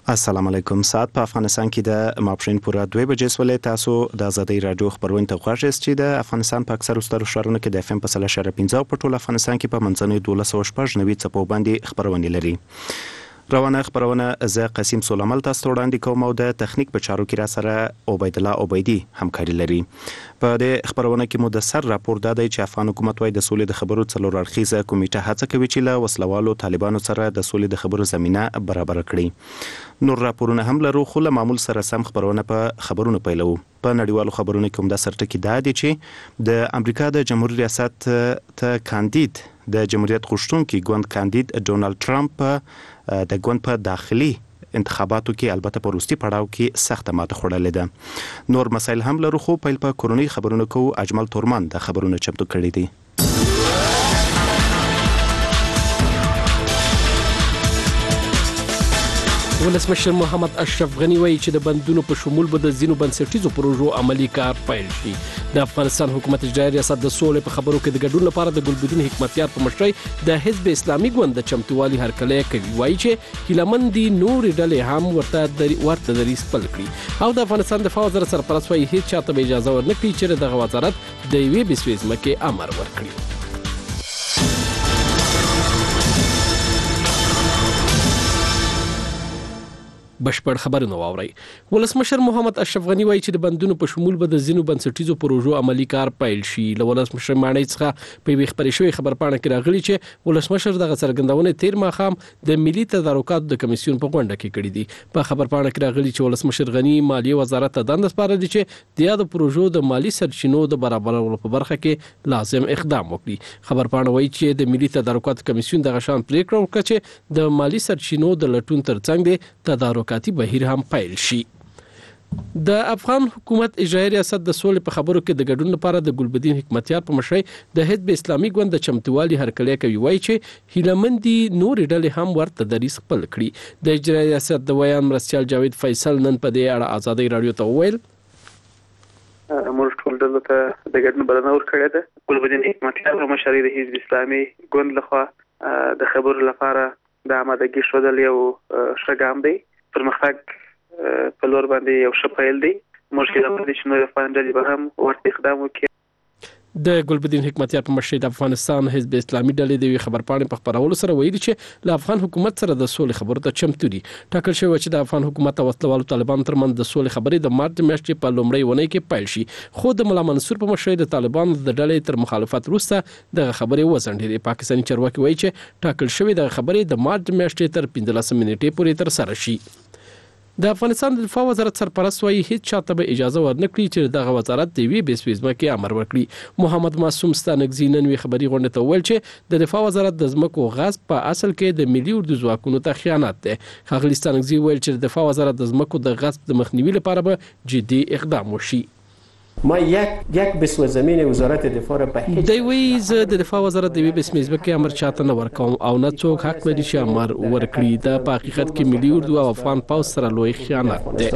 السلام علیکم. ساعت په افغانستان کې د ماپښین پوره 2 بجې سولې. تاسو د ازادۍ رادیو خبرونه ته غواړئ چې د افغانستان په اکثر سترو ښارونو کې د FM په 100.15 په ټول افغانستان کې په منځنۍ 1290 څپو باندې خبرونه لري. روانه خبرونه زه قاسم سولمل تاسو وړاندې کوم او د تخنیک په چارو کې را سره عبید الله عبیدی همکاري لري. په دې خبرونه کې مو د سر راپور دادی چې افغان حکومت وايي د سولې د خبرو څلور اړخیزه کمیټه هڅه کوي چې له وسلوالو طالبانو سره د سولې د خبرو زمينه برابر کړي. نور راپورونه هم لرو خو له معمول سره سم خبرونه په خبرونو پیلو. په نړیوالو خبرونو کې هم د سرټکی دادی چې د امریکا د جمهوریت ریاست ته کاندید د جمهوریت غوښتونکي ګوند کاندید ډونالد ټرمپ د ګوند په داخلي انتخاباتو کې البته په وروستي پړاو کې سخت ماته خوړلې ده. نور مسایل هم لرو خو پیل په کورونی خبرونو کو. اجمل تورمان د خبرونو چمتو کړی دی. ولسمشر محمد اشرف غنی وایي چې د بندونو په شمول به د ځینو بنسټیزو پروژو عملی کار پیل شي. د افغانستان حکومت اجرایي ریاست د سولې په خبرو کې د ګډون لپاره د ګلبدین حکمتیار په مشرۍ د حزب اسلامي ګوند د چمتووالي هرکلی کوي. وایي چې هیلمندي نور ډلې هم ورته دریځ خپل کړي او د افغانستان دفاع وزارت سرپرست وایي هیڅ چاته به اجازه ورنکړي چې دغه وزارت د یوې بسوي ځمکې امر ورکړي. بشپړ خبرونه واوري. ولسمشر محمد اشرف غنی وایي چې د بندونو په شمول به د ځینو بنسټیزو پروژو عملی کار پیل شي. له ولسمشر مانی څخه په وی خبرې شوې خبرپاڼه کې راغلي چې ولسمشر دغه څرګندونه تیر ماښام د ملي تدارکاتو د کمیسیون په غونډه کې کړې دي. په خبرپاڼه کې راغلي چې ولسمشر غنی مالیه وزارت ته دنده سپارلې چې د یاد پروژو د مالی سرچینو د برابرولو په برخه کې لازم اقدام وکړي. خبرپاڼه وایي چې د ملي تدارکاتو کمیسیون دغه شان پریکړه وکړه چې د مالی سرچینو د لټون ترڅنګ د تدارکاتي بهیر هم پیل شي. د افغان حکومت اجرایي ریاست د سولې په خبرو کې د ګډون لپاره د ګلبدین حکمتیار په مشرۍ د حزب اسلامي ګوند د چمتووالي هرکلی کوي. وایي چې هیلمندي نور ډلې هم ورته دریځ خپل کړي. د اجرایي ریاست د ویان مرستیال جاوید فیصل نن په دې اړه ازادۍ رادیو ته وویل موږ ټول دلته د ګډون بلنه ورکړې ده. ګلبدین حکمتیار په مشرۍ د حزب اسلامي ګوند لخوا د خبرو لپاره د آمادګي ښودل یو ښه ګام دی. پرمختګ په لور باندې یو ښه پیل دی. موږ هیله لرو چې نور افغان ډلې به هم ورته اقدام وکړي. د ګلبدین حکمتیار په مشرۍ د افغانستان حزب اسلامي ډلې د خبرپاڼې په خبرولو سره ویلي چې له افغان حکومت سره د سولې خبرو ته چمتو دي. ټاکل شوی چې د افغان حکومت او وسلوالو طالبانو ترمنځ د سولې خبرې د مارچ میاشتې په لومړۍ اونۍ کې پیل شي. خو د ملا منصور په مشرۍ د طالبانو د ډلې تر مخالفت وروسته د خبرې وزنډېدې. پاکستاني چارواکي وایي چې ټاکل شوی د خبرې د مارچ میاشتې تر 15 نیټې پورې تر سره شي. د افغانستان د دفاع وزارت سرپرست وایي هیڅ چاته به اجازه ورنکړي چې دغه وزارت د یوې بسوي ځمکې امر ورکړي. محمد معصوم ستانکزي نن وی خبري غونډه ته ویل چې د دفاع وزارت د ځمکو غصب په اصل کې د ملي اردو ځواکونو ته خیانت دی. ښاغلي ستانکزي ویل چې د دفاع وزارت د ځمکو د غصب د مخنیوي لپاره به جدي اقدام وشي. ما یک بسم زمین وزارت دفاع را به دی وی زه د دفاع وزارت د بسم ځمکې امر چاته نه ورکوم او نه څوک حق لري چې امر ورکړي. دا په حقیقت کې ملي اردو او افغان پوځ سره لوی خیانت دی.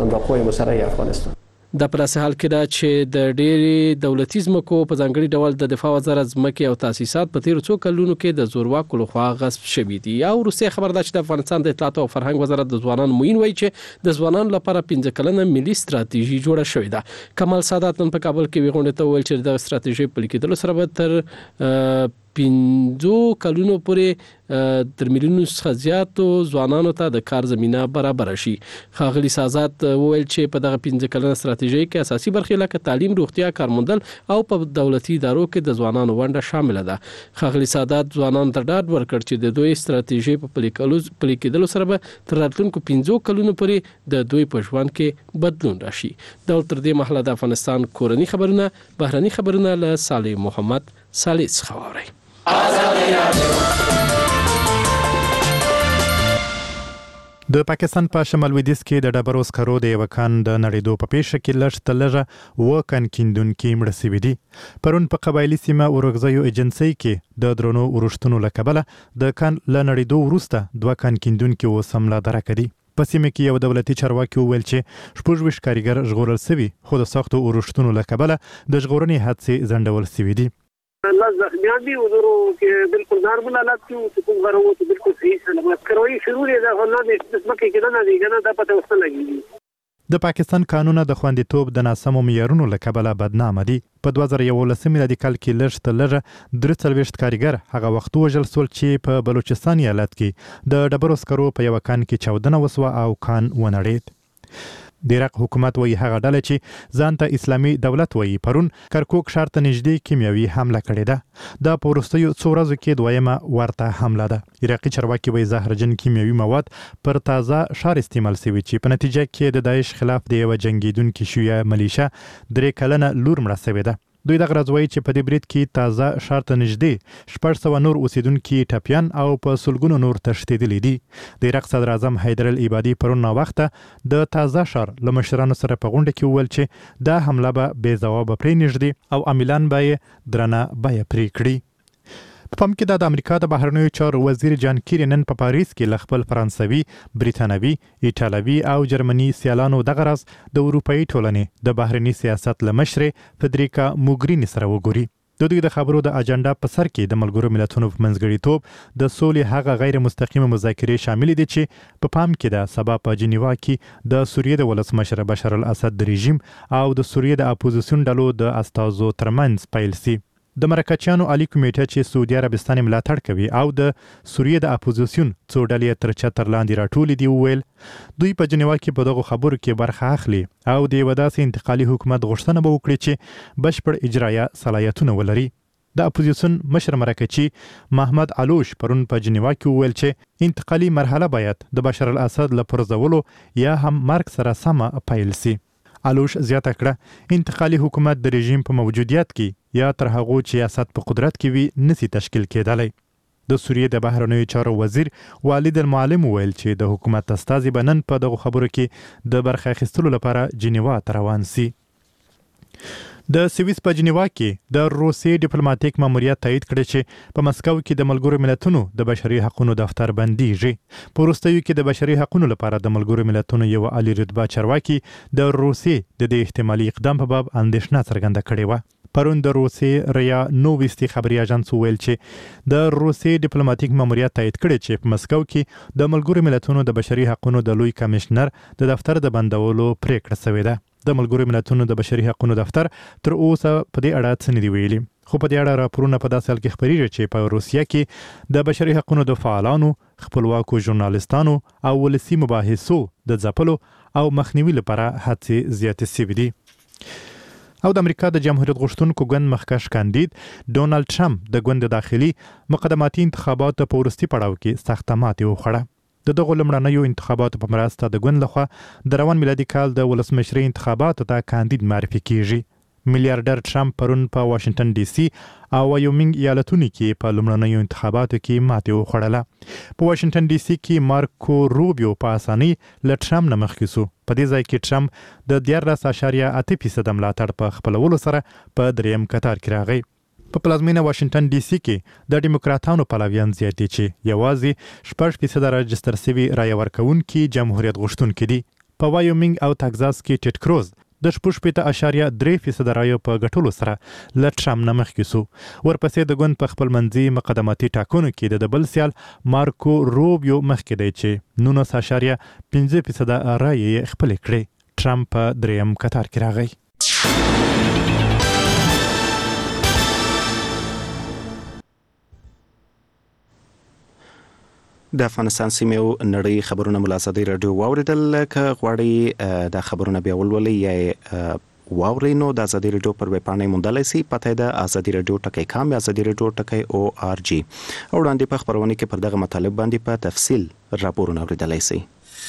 د پراسه حال کې دا چې د ډېری دولتي ځمکو په ځانګړي ډول د دفاع وزارت ځمکې او تاسیسات په تیر څو کلونو کې د زورواکو لخوا غصب شوي دي. او روسي خبر ده چې د افغانستان د اطلاعات او فرهنګ وزارت د ځوانانو موین وایي چې د ځوانانو لپاره 15 کلنه ملي ستراتیژي جوړه شوې ده. کمال سادات نن په کابل کې غونډه ته ویل چې د ستراتیژي په لیکلو سره به تر 15 کلونو پورې تر میلیونو څخه زیاتو ځوانانو ته د کار زمينه برابر شي. ښاغلي سادات ویل چې په دغه 15 کلنه ستراتیژي کې اساسي برخې لکه تعلیم، روغتیا، کارموندل او په دولتي ادارو کې د ځوانانو ونډه شامل ده. ښاغلي سادات ځوانانو ته ډاډ ورکړ چې د دوی ستراتیژي په پلي کېدلو سره به تر راتلونکو 15 کلونو پورې د دوی په ژوند کې بدلون راشي. دا تر دې مهاله د افغانستان کورنی خبرونه، بهرني خبرونه له صالح محمد صالح څخه واورئ. د پاکستان په شمال لویدیځ کې د ډبرو سکرو د یو کان د نړیدو په پیښه کې لږ وکن کیندونکي مړه شوي دي. پرون په قبایلي سیمه اورګزیو ایجنسۍ کې د درونو ورښتونو له کبله د کان له نړیدو وروسته 2 کان کیندونکي اوس هم لا درکه دي. په سیمه کې یو دولتي چارواکي وویل چې 26 کارګر ژغورل شوي خو د سختو ورښتونو له کبله د ژغورنې هڅې ځنډول شوي دي. الله زخمیان دي او نورو کې بالکل نارمل حالت کې چې کوم غره وو چې بالکل صحیح سلامت کروي شروع دي دا الله دې مکه کې نه دی کنه دا پته وسته لګي. د پاکستان قانون د خوندیتوب د ناسمو معیارونو له کبله بدنامه دي. په 2011 میلادي کال کې لږ تر لږه 43 کارګر هغه وخت وژل سول چې په بلوچستان ایالت کې د ډبرو سکرو په یو کان کې چاودنه وسوه او کان ونړید. د عراق حکومت وایي هغه ډله چې ځان ته اسلامي دولت وایي پرون کرکوک ښار ته نږدې کیمیاوي حمله کړې ده. دا په وروستیو څو ورځو کې دویمه ورته حمله ده. عراقي چارواکي وایي زهرجن کیمیاوي مواد پر تازه ښار استعمال شوي چې په نتیجه کې د داعش خلاف د یوه جنګیدونکي شیعه ملیشه 3 کلنه لور مړه شوې ده. دوی دغه راز وایي چې په دې برید کې تازه ښار ته نږدې 600 نور اوسیدونکي ټپیان او په سلګونو نور تښتېدلي دي. د عراق صدر اعظم حیدر العبادي پرون ناوخته د تازه ښار له مشرانو سره په غونډه کې وویل چې دا حمله به بې ځوابه پرېنږدي او عاملان به یې درنه بیه پرې کړي. په پام کې د امریکا د بهرنیو چارو وزیر جان کیری نن په پاریس کې له خپل فرانسوي، بریتانوي، ایټالوي او جرمني سیالانو دغه راز د اروپאי ټولنې د بهرني سیاست له مشرې فدریکا موګرینی سره وګوري. د دوی د خبرو د اجنډا په سر کې د ملګرو ملتونو په منځګړیتوب د سولې هغه غیر مستقیمه مذاکرې شامل دي چې په پام کې د سبا په جنیوا کې د سوریې د ولسمشر بشار الاسد د رژیم او د سوریې د اپوزیسیون ډلو د استازو ترمنځ پیل سي. د مرکچیانو عالی کمیټه چې سعودي عربستان ملاتړ کوي او د سوریې د اپوزیسیون څو ډلې تر چتر لاندې راټولې دي وویل دوی په جنیوا کې په دغه خبرو کې برخه اخلي او د یو داسې انتقالي حکومت غوښتنه به وکړي چې بشپړ اجرایه صلاحیتونه ولري. د اپوزیسیون مشر مرکچی محمد علوش پرون په جنیوا کې وویل چې انتقالي مرحله باید د بشار الاسد له پرځولو یا هم مرګ سره سمه پیل سي. علوش زیاته کړه انتقالي حکومت د رژیم په موجودیت کې یا تر هغو چې اسد په قدرت کې وي نسی تشکیل کېدلی. د سوریې د بهرنیو چارو وزیر والد المعلم ویل چې د حکومت استازي به نن په دغه خبرو کې د برخه اخیستلو لپاره جنیوا ته روان سي. د سویس په جنیوا کې د روسي ډیپلوماټیک ماموریت تایید کړی چې په مسکو کې د ملګرو ملتونو د بشري حقوقو دفتر بنديږي. په وروستیو کې د بشري حقوقو لپاره د ملګرو ملتونو یو عالی رتبه چارواکي د روسي د دې احتمالي اقدام په باب اندېښنه څرګنده کړې و. پرون د روسي ریا نوويستي خبري اژانس ویل چې د روسي ډیپلوماټیک ماموریت تایید کړی چې په مسکو کې د ملګرو ملتونو د بشري حقوقو د لوی کمشنر د دفتر د بندولو پریکړه شوې ده. د ملګرو ملتونو د بشري حقوقو دفتر تر اوسه په دې اړه څه نه دی ویلي، خو په دې اړه راپورونه په داسې حال کې خبرېږي چې په روسیه کې د بشري حقوقو د فعالانو، خپلواکو ژورنالستانو او ولسي مباحثو د ځپلو او مخنیوي لپاره هڅې زیاتې شوې دي. او د امریکا د جمهوریت غوښتونکو ګوند مخکښ کاندید ډونالد ټرمپ د ګوند داخلي مقدماتي انتخاباتو په وروستي پړاو کې سخته ماتې وخوړه. د دغو لومړنیو انتخاباتو په مرسته د ګوند لخوا د روان میلادي کال د ولسمشرۍ انتخاباتو ته کاندید معرفي کیږي. میلیارډر ټرمپ پرون په واشنگټن ډي سي او وایومینګ ایالتونو کې په لومړنیو انتخاباتو کې ماتې وخوړله. په واشنگټن ډي سي کې مارکو روبیو په اسانۍ له ټرمپ نه مخکې سو. په دې ځای کې ټرمپ د 14.8% ملاتړ په خپلولو سره په دریم کتار کې راغی. په پلازمینه واشنگټن ډي سي کې د ډیموکراتانو پلویان زیات دي چې یوازې 6% راجستر شوي رایه ورکوونکي جمهوریت غوښتونکي دي. په وایومینګ او تګزاس کې ټیټ کروز د 6.3% رایو په ګټلو سره له ټرمپ نه مخکې سو. ورپسې د ګوند په خپل منځي مقدماتي ټاکنو کې د بل سیال مارکو روبیو مخکې دی چې 19.5% رایې خپل کړې. ټرمپ په دریم کتار کې راغی. د افغانستان سیمه او نړۍ خبرونه ملاسدي رادیو واوریدل. که غواړئ د خبرونه بیا ولولئ یا واورئ نو د ازادي رادیو پر ویب پاڼه موندلای شئ. پته ده ازادي رادیو ټکی .com ازادي رادیو ټکی .org. او وړاندې په خبرونه کې پر دغه مطالب باندې په تفصیل راپورونه اوریدلای شئ.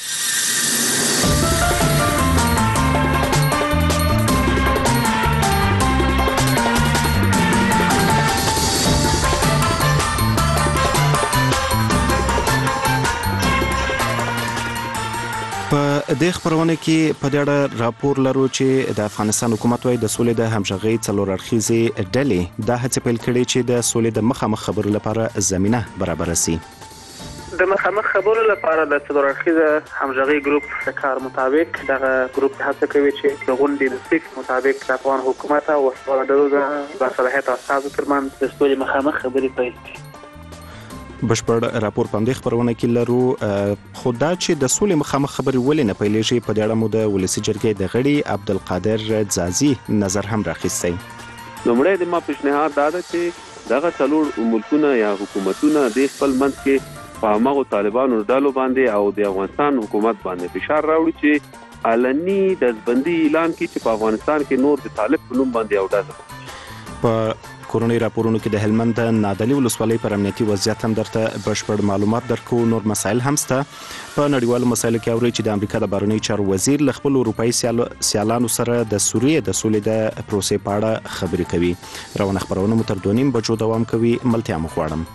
په دې خبرونه کې په دې اړه راپور لرو چې د افغانستان حکومت وايي د سولې د همغږي څلور اړخیزې ډلې د هڅې پیل کړې چې د سولې د مخامخ خبرو لپاره زمينه برابر شي. د مخامخ خبرو لپاره د څلور اړخیزه همغږي ګروپ د کار مطابق دغه ګروپ هڅه کوي چې د غونډې د فکس مطابق د افغان حکومت او وسپارلو د باصلاحیت استازو ترمنځ د سولې مخامخ خبرې پیل کړي. بشپړ راپور پاندې خبرونه کې لرو خو دا چې د سولې مخامخ خبرې ولې نه پیلېږي په دې اړه مو د ولسی جرګې د غړي عبدالقادر ځازي نظر هم راخیستی. لومړی د ما پیشنهاد دا ده چې دغه څلور ملکونه یا حکومتونه د خپل منځ کې په هغو طالبانو ډلو باندې او د افغانستان حکومت باندې فشار راوړي چې علني د ځبندي اعلان کړي چې په افغانستان کې نور د طالب په نوم باندې اوډه. په کورونی راپورونو کې د هلمند نادعلي ولسوالۍ پر امنیتي وضعیت هم درته بشپړ معلومات درکو. نور مسایل هم شته. په نړیوالو مسایلو کې اوري چې د امریکا د بهرنیو چارو وزیر له خپل اروپایي سیالانو سره د سوریې د سولې د پروسې په اړه خبرې کوي. روانه خبرونه مو تر 2:30 بجو دوام کوي. ملتیا مو غواړم.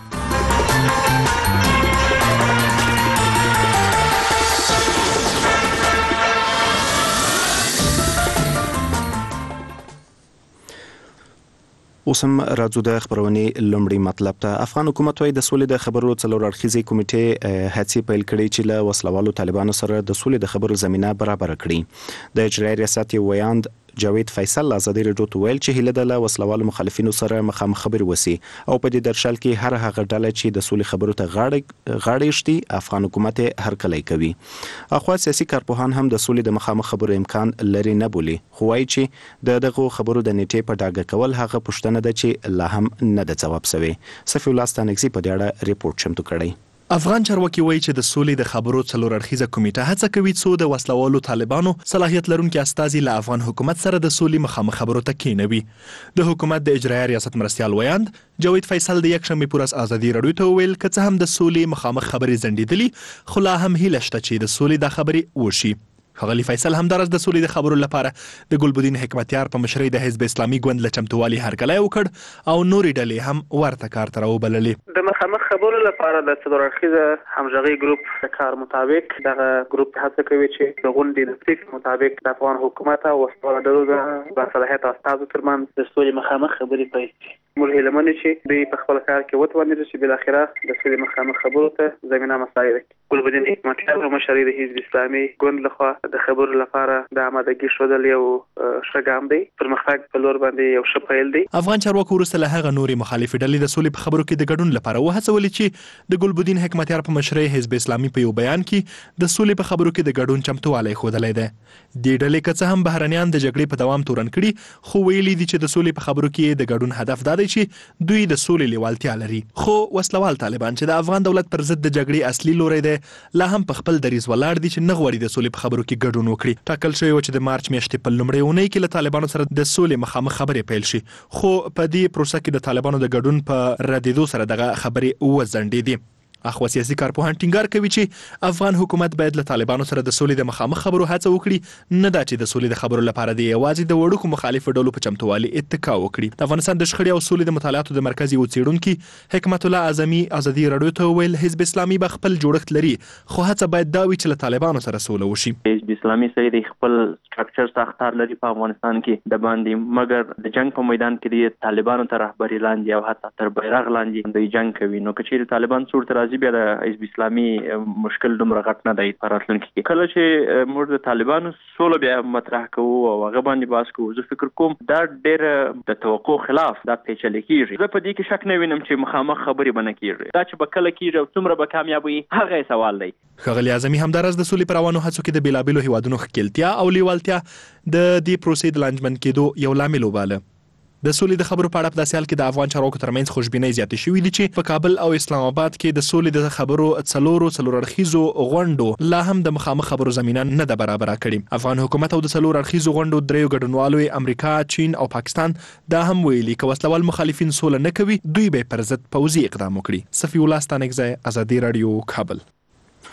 اوسم راځو د خبرونې لومړی مطلب ته. افغان حکومت وايي د سولې د خبرو څلور اړخیزې کمیټې هڅې پیل کړي چې له وسلوالو طالبانو سره د سولې د خبرو زمينه برابر کړي. د اجرایي ریاست ویاند جاوید فیصل ازادي رادیو ته ویل چې هله د وسلوالو مخالفینو سره مخامخ خبرې وسی او په دې درشل کې هر هغه ډله چې د سولې خبرو ته غاړه ایشتي افغان حکومت هرکلی کوي. اخوا سیاسي کارپوهان هم د سولې د مخامخ خبرو امکان لري نه بولي خو وايي چې دغه خبرو د نیټې په ډاګه کول هغه پوښتنه ده چې لا هم نه د جواب سوي. صفي الله ستانګزي په دې اړه ریپورت چمتو کړی. افغان چارواکي وایي چې د سولې د خبرو څلور اړخیزه کمیټه هڅه کوي څو د وسلوالو طالبانو صلاحیت لرونکي استازي له افغان حکومت سره د سولې مخامخ خبرو ته کېنوي. د حکومت د اجرایي ریاست مرستیال ویاند جاوید فیصل د یکشنبه پر ازادي رادیو ته ویل که څه هم د سولې مخامخ خبرې ځنډېدلې خو لا هم هیله شته چې د سولې د خبرې وشي. ښاغلي فیصل همدارس د سولې د خبرو لپاره د ګلبدین حکمتیار په مشرۍ د حزب اسلامي ګوند له چمتووالي هرکلی وکړ او نورې ډلې هم ورته کار ته راوبللې. د مخامخ خبرو لپاره د څلور اړخیزه همغږي ګروپ د کار مطابق دغه ګروپ هڅه کوي چې د غونډې د فکس مطابق د افغان حکومت او وسپارلو د باصلاحیت استازو ترمنځ د سولې مخامخ خبرې پیل کړي. موږ هیله من چې دوی په خپل کار کې وتوانیږي چې بل اخره د سولې مخامخ خبرو ته زمينه مساعد کړي. ګلبدین حکمتیار په مشرۍ د حزب اسلامي ګوند لخوا د خبرو لپاره د آمادګي شودل یو ښه ګام دی. پرمختګ په لور باندې یو ښه پیل دی. افغان چارواکو وروسته له هغه نورې مخالفې ډلې د سولې په خبرو کې د ګډون لپاره وهڅولې چې د ګلبدین حکمتیار په مشرۍ حزب اسلامي په یو بیان کې د سولې په خبرو کې د ګډون چمتووالی ښودلی دی. دې ډلې که څه هم بهرنیان د جګړې په دوام تورن کړي خو ویلي دي چې د سولې په خبرو کې د ګډون هدف دا دی چې دوی د سولې لیوالتیا لري. خو وسلوال طالبان چې د افغان دولت پر ضد د جګړې اصلي لوری دی لا هم په خپل دریځ ولاړ دي چې نه غواړي د سولې په خبرو کې ګډون وکړي. ټاکل شوی و چې د مارچ میاشتې په لومړۍ اونۍ کې له طالبانو سره د سولې مخامخ خبرې پیل شي خو په دې پروسه کې د طالبانو د ګډون په ردېدو سره دغه خبرې وځنډېدې. اخوا سیاسي کارپوهان ټینګار کوي چې افغان حکومت باید له طالبانو سره د سولې د مخامخ خبرو هڅه وکړي نه دا چې د سولې د خبرو لپاره د یوازې د وړوکو مخالفو ډلو په چمتووالي اتکا وکړي. د افغانستان د شخړې او سولې د مطالعاتو د مرکز یو څېړونکي حکمت الله اعظمي ازادي رادیو ته ویل حزب اسلامي به خپل جوړښت لري خو هڅه باید دا وي چې له طالبانو سره سوله وشي. حزب اسلامي سره خپل سټراکچر ساختار لري په افغانستان کې د باندې مګر د جنگ په میدان کې د طالبانو تر رهبري لاندې او حتی تر بیرغ لاندې د جنگ کوي. نو کچې طالبان صورت راځي بیا د حزب اسلامي مشکل دومره غټ نه دی په راتلونکي کې. کله چې موږ د طالبانو سوله بیا مطرح کوو او هغه باندې بحث کوو زه فکر کوم دا ډېر د توقع خلاف دا پیچلې کېږي. زه په دې کې شک نه وینم چې مخامخ خبرې به نه کېږي. دا چې به کله کېږي او څومره به کامیاب وي هغه سوال دی. ښاغلي اعظمي همدارس د سولې پر روانو هڅو کې د بېلابېلو هیوادونو ښکیلتیا او لیوالتیا د دې پروسې د لانجمن کېدو یو لامل وباله. د سولې د خبرو په اړه په داسې حال کې د افغان چارواکو ترمنځ خوشبینۍ زیاتې شوې دي چې په کابل او اسلام آباد کې د سولې د خبرو څلور اړخیزو غونډو لا هم د مخامخ خبرو زمينه نه ده برابره کړې. افغان حکومت او د څلور اړخیزو غونډو دریو ګډونوالو امریکا، چین او پاکستان دا هم ویلي که وسلوال مخالفین سوله نه کوي دوی به پر ضد پوځي اقدام وکړي. صفي الله ستانکزی ازادي رادیو کابل.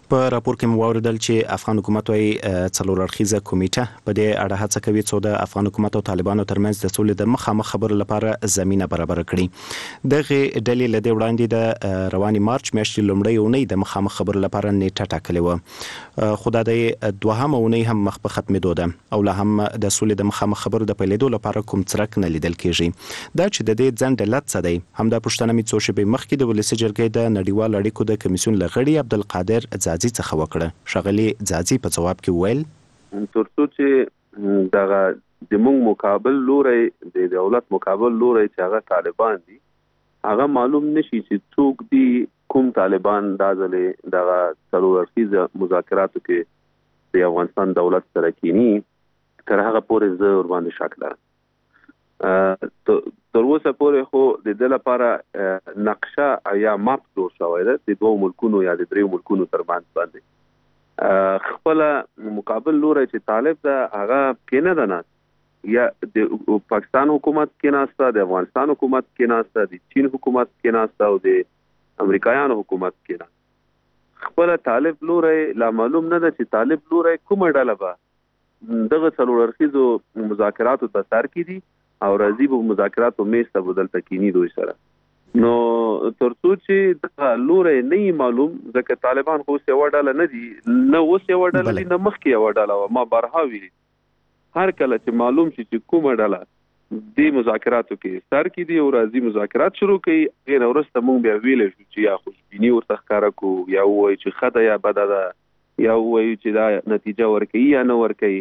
په راپور کې مو اوریدل چې افغان حکومت وايي څلور اړخیزه کمیټه په دې اړه هڅه کوي چې د افغان حکومت او طالبانو ترمنځ د سولې د مخامخ خبرو لپاره زمينه برابر کړي. دغه ډلې له دې وړاندې د رواني مارچ میاشتې لومړۍ اونۍ د مخامخ خبرو لپاره نیټه ټاکلې و، خو د دوهمه اونۍ هم مخ په ختمېدو ده او لا هم د سولې د مخامخ خبرو د پیلېدو لپاره کوم څرک نه لیدل کېږي. دا چې د دې ځنډ علت څه دی، همدا پوښتنه مې څو شېبې مخکې د ولسي جرګې د نړیوال اړیکو د کمیسیون لغړي عبدالقادر ځاځي څخه وکړه. شغلي ځاځي په جواب کې ویل ترڅو چې دغه د موږ مقابل لوري د دولت مقابل لوري چې هغه طالبان دي هغه معلوم نشي چې څوک دي، کوم طالبان دا ځلې دغه څلور اړخیزه مذاکراتو کې د افغانستان دولت سره کینی تر هغه پورې زه ور باندې شک لرم. تر اوسه پورې خو د دې لپاره نقشه یا ماپ جوړ شوی ده د دوه ملکونو یا د دریو ملکونو ترمنځ باندې. خپل مقابل لوري چې طالب ده هغه کینه ده نه، یا د پاکستان حکومت کې ناسته، د افغانستان حکومت کې ناسته، د چین حکومت کې ناسته او د امریکایانو حکومت کې ناسته. خپل طالب لوري لا معلوم نه ده چې طالب لوري کومه ډله به دغه څلور اړخیزو مذاکراتو ته سر کړي او راځي به مذاکراتو میز ته بدل تکینی دوی سره. نو ترڅو چې د لوري نه معلوم، ځکه طالبان خو څه وډاله نه دي، نه اوس یو وډاله دي، نه مخکې یو وډاله ما برها ویلي. هر کله چې معلوم شي چې کومه ډله د مذاکراتو کې سر کې دي او راځي مذاکرات شروع کړي، غیر ورسته مونږ بیا ویل شو چې یا خوشبینی ورته ښکارا کو، یا وایي چې خدای یا بد ده، یا وایي چې دا نتیجه ورکړي یا نه ورکړي.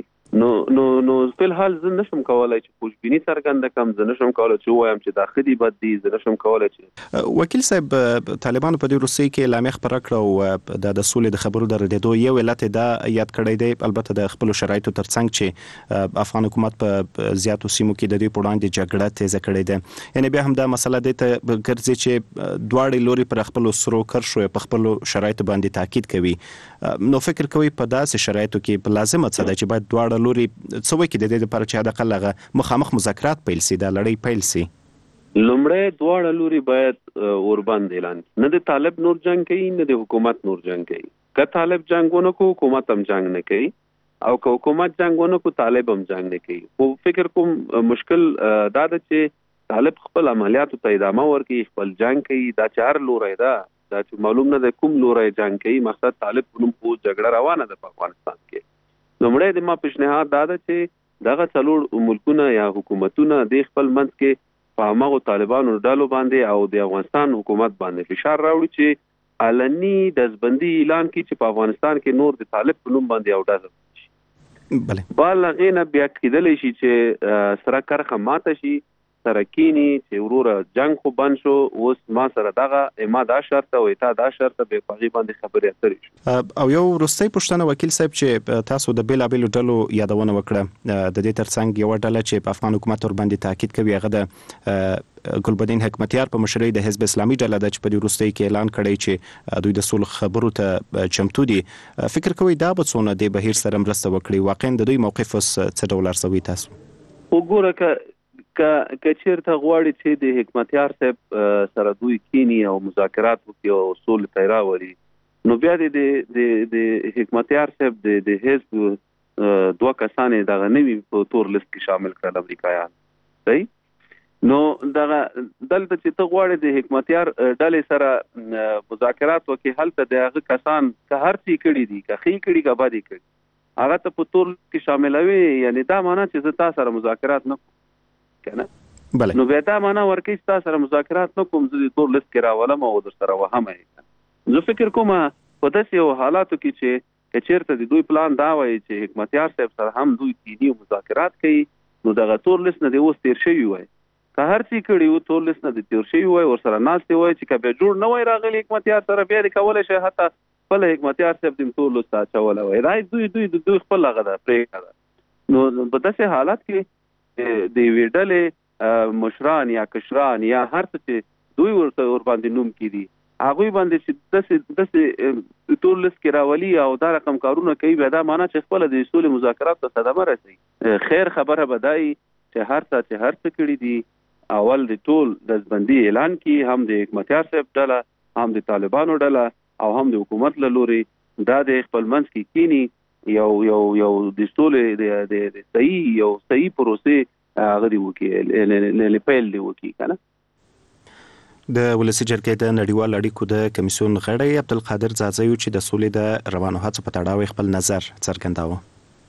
نو په الحال زه نشم کولای چې خوشبینی څرګنده کړم، زه نشم کولای چې وایم چې دا خدي بد دي، زه نشم کولای چې وکیل صاحب طالبانو په دې روسي کې اعلامیه خبره کړه او د سولې د خبرو د ردېدو یو علت دا یاد کړی دی، البته د خپل شرایطو ترڅنګ چې افغان حکومت په زیاتو سیمو کې د دې په وړاندې جګړه تیزه کړې ده. یعنی بیا هم دا مسله ده ته ګرځي چې دواړه لوري پر خپل سرو کرشو په خپل شرایطو باندې تاکید کوي. نو فکر کوي په داسې شرایطو کې په لازمه څه ده چې باید دواړه لوري څه وکړي د دې لپاره چې حداقل هغه مخامخ مذاکرات پیل سي، دا لړۍ پیل سي؟ لومړی دواړه لوري باید اوربند اعلان کړي، نه د طالب نور جنگ کوي نه د حکومت نور جنگ کوي. که طالب جنگونه کو حکومت هم جنگ نه کوي، او که حکومت جنگونه کو طالب هم جنگ نه کوي. خو فکر کوم مشکل دا ده چې طالب خپل عملیاتو ته ادامه ورکړي، خپل جنگ کوي. دا چې هر لوري دا چې معلوم نه ده کوم لوري جنگ کوي، مقصد طالب په نوم په جګړه روانه ده په افغانستان کې. لومړی د ما پیشنهاد دا ده چې دغه څلور ملکونه یا حکومتونه د خپل منځ کې په هغو طالبانو ډلو باندې او د افغانستان حکومت باندې فشار راوړي چې علني دزبندي اعلان کړي چې په افغانستان کې نور د طالب په نوم باندې یو ډله شي. بله بالغینه بیا کېدلی شي چې سره کرخه ماته شي، سره کینی چې وروره جنگ خو بند شو، اوس ما سره دغه ما دا شرط او تا دا شرط به پغی باندې خبرې اترې شو. او یو وروستۍ پوښتنه وکیل صاحب چې تاسو د بیلابیلو ډلو یادونه وکړه، د دې ترڅنګ یو ډله چې په افغان حکومت ور باندې تاکید کوي هغه د ګلبدین حکمتیار په مشرۍ د حزب اسلامي ډله ده چې په دې وروستۍ کې اعلان کړی چې دوی د صلح خبرو ته چمتو دي. فکر کوي دا به څونه د بهیر سره مرسته وکړي؟ واقعا د دوی موقف څه ډول ارزوي تاسو؟ وګوره که چیرته غواړي چې د حکمتیار صاحب سره دوی کینی او مذاکرات وکړي او سولې ته راوړي، نو بیا د حکمتیار صاحب د حزب دوه کسان دغه نوي په تور لیست کې شامل کړل امریکایان. صحیح؟ نو دغه دلته چې ته غواړي د حکمتیار ډلې سره مذاکرات وکړي، هلته د هغه کسان که هر څه کړي دي، که ښې کړي که بدې کړي، هغه ته په تور لیست کې شاملوي. یعنی دا معنا چې زه تا سره مذاکرات نه کنه، بله، نو بیا دا معنا ورکړي چې تاسو سره مذاکرات نه کوم، زه د تور لیست کې راولم او در سره وهم. زه فکر کوم په داسې یو حالاتو کې چې چیرته د دوی پلان دا وایي چې حکمتیار صاحب سره هم دوی کینی او مذاکرات کوي، نو دغه تور لیست نه دی اوس تیر شوی وای، که هر څه کړي وو تور لیست نه دی تیر شوی وای، ور سره ناست وای چې کبه جوړ نه وای راغلی حکمتیار سره بیا کولای شي حتی خپل حکمتیار صاحب د تور لیست اچول وای. دا دوی خپل هغه ده پرېږده. نو په داسې حالات کې د ویډلې مشران یا کشران یا هر څه چې دوی ورته ور باندې نوم کړي، هغه باندې چې داسې تور لیست کې راولي او دا رقم کارونه کوي، بیا دا معنا چې خپل د سولې مذاکرات ته صدمه رسي. خیر خبره بدای چې هر څه کړي دي اول د ټول دزبندي اعلان کی، هم د حکمتیار صاحب ډله، هم د طالبانو ډله او هم د حکومت له لوري، دا د خپل منځ کې کینی یو د سولې د صحیح پروسې هغه دی وکي لپیل دی وکي کنه. د ولسی جرګې د نړیوال اړیکو د کمیسیون غړی عبدالقادر ځاځیو چې د سولې د روانو هڅو په تړاو خپل نظر څرګنداوه.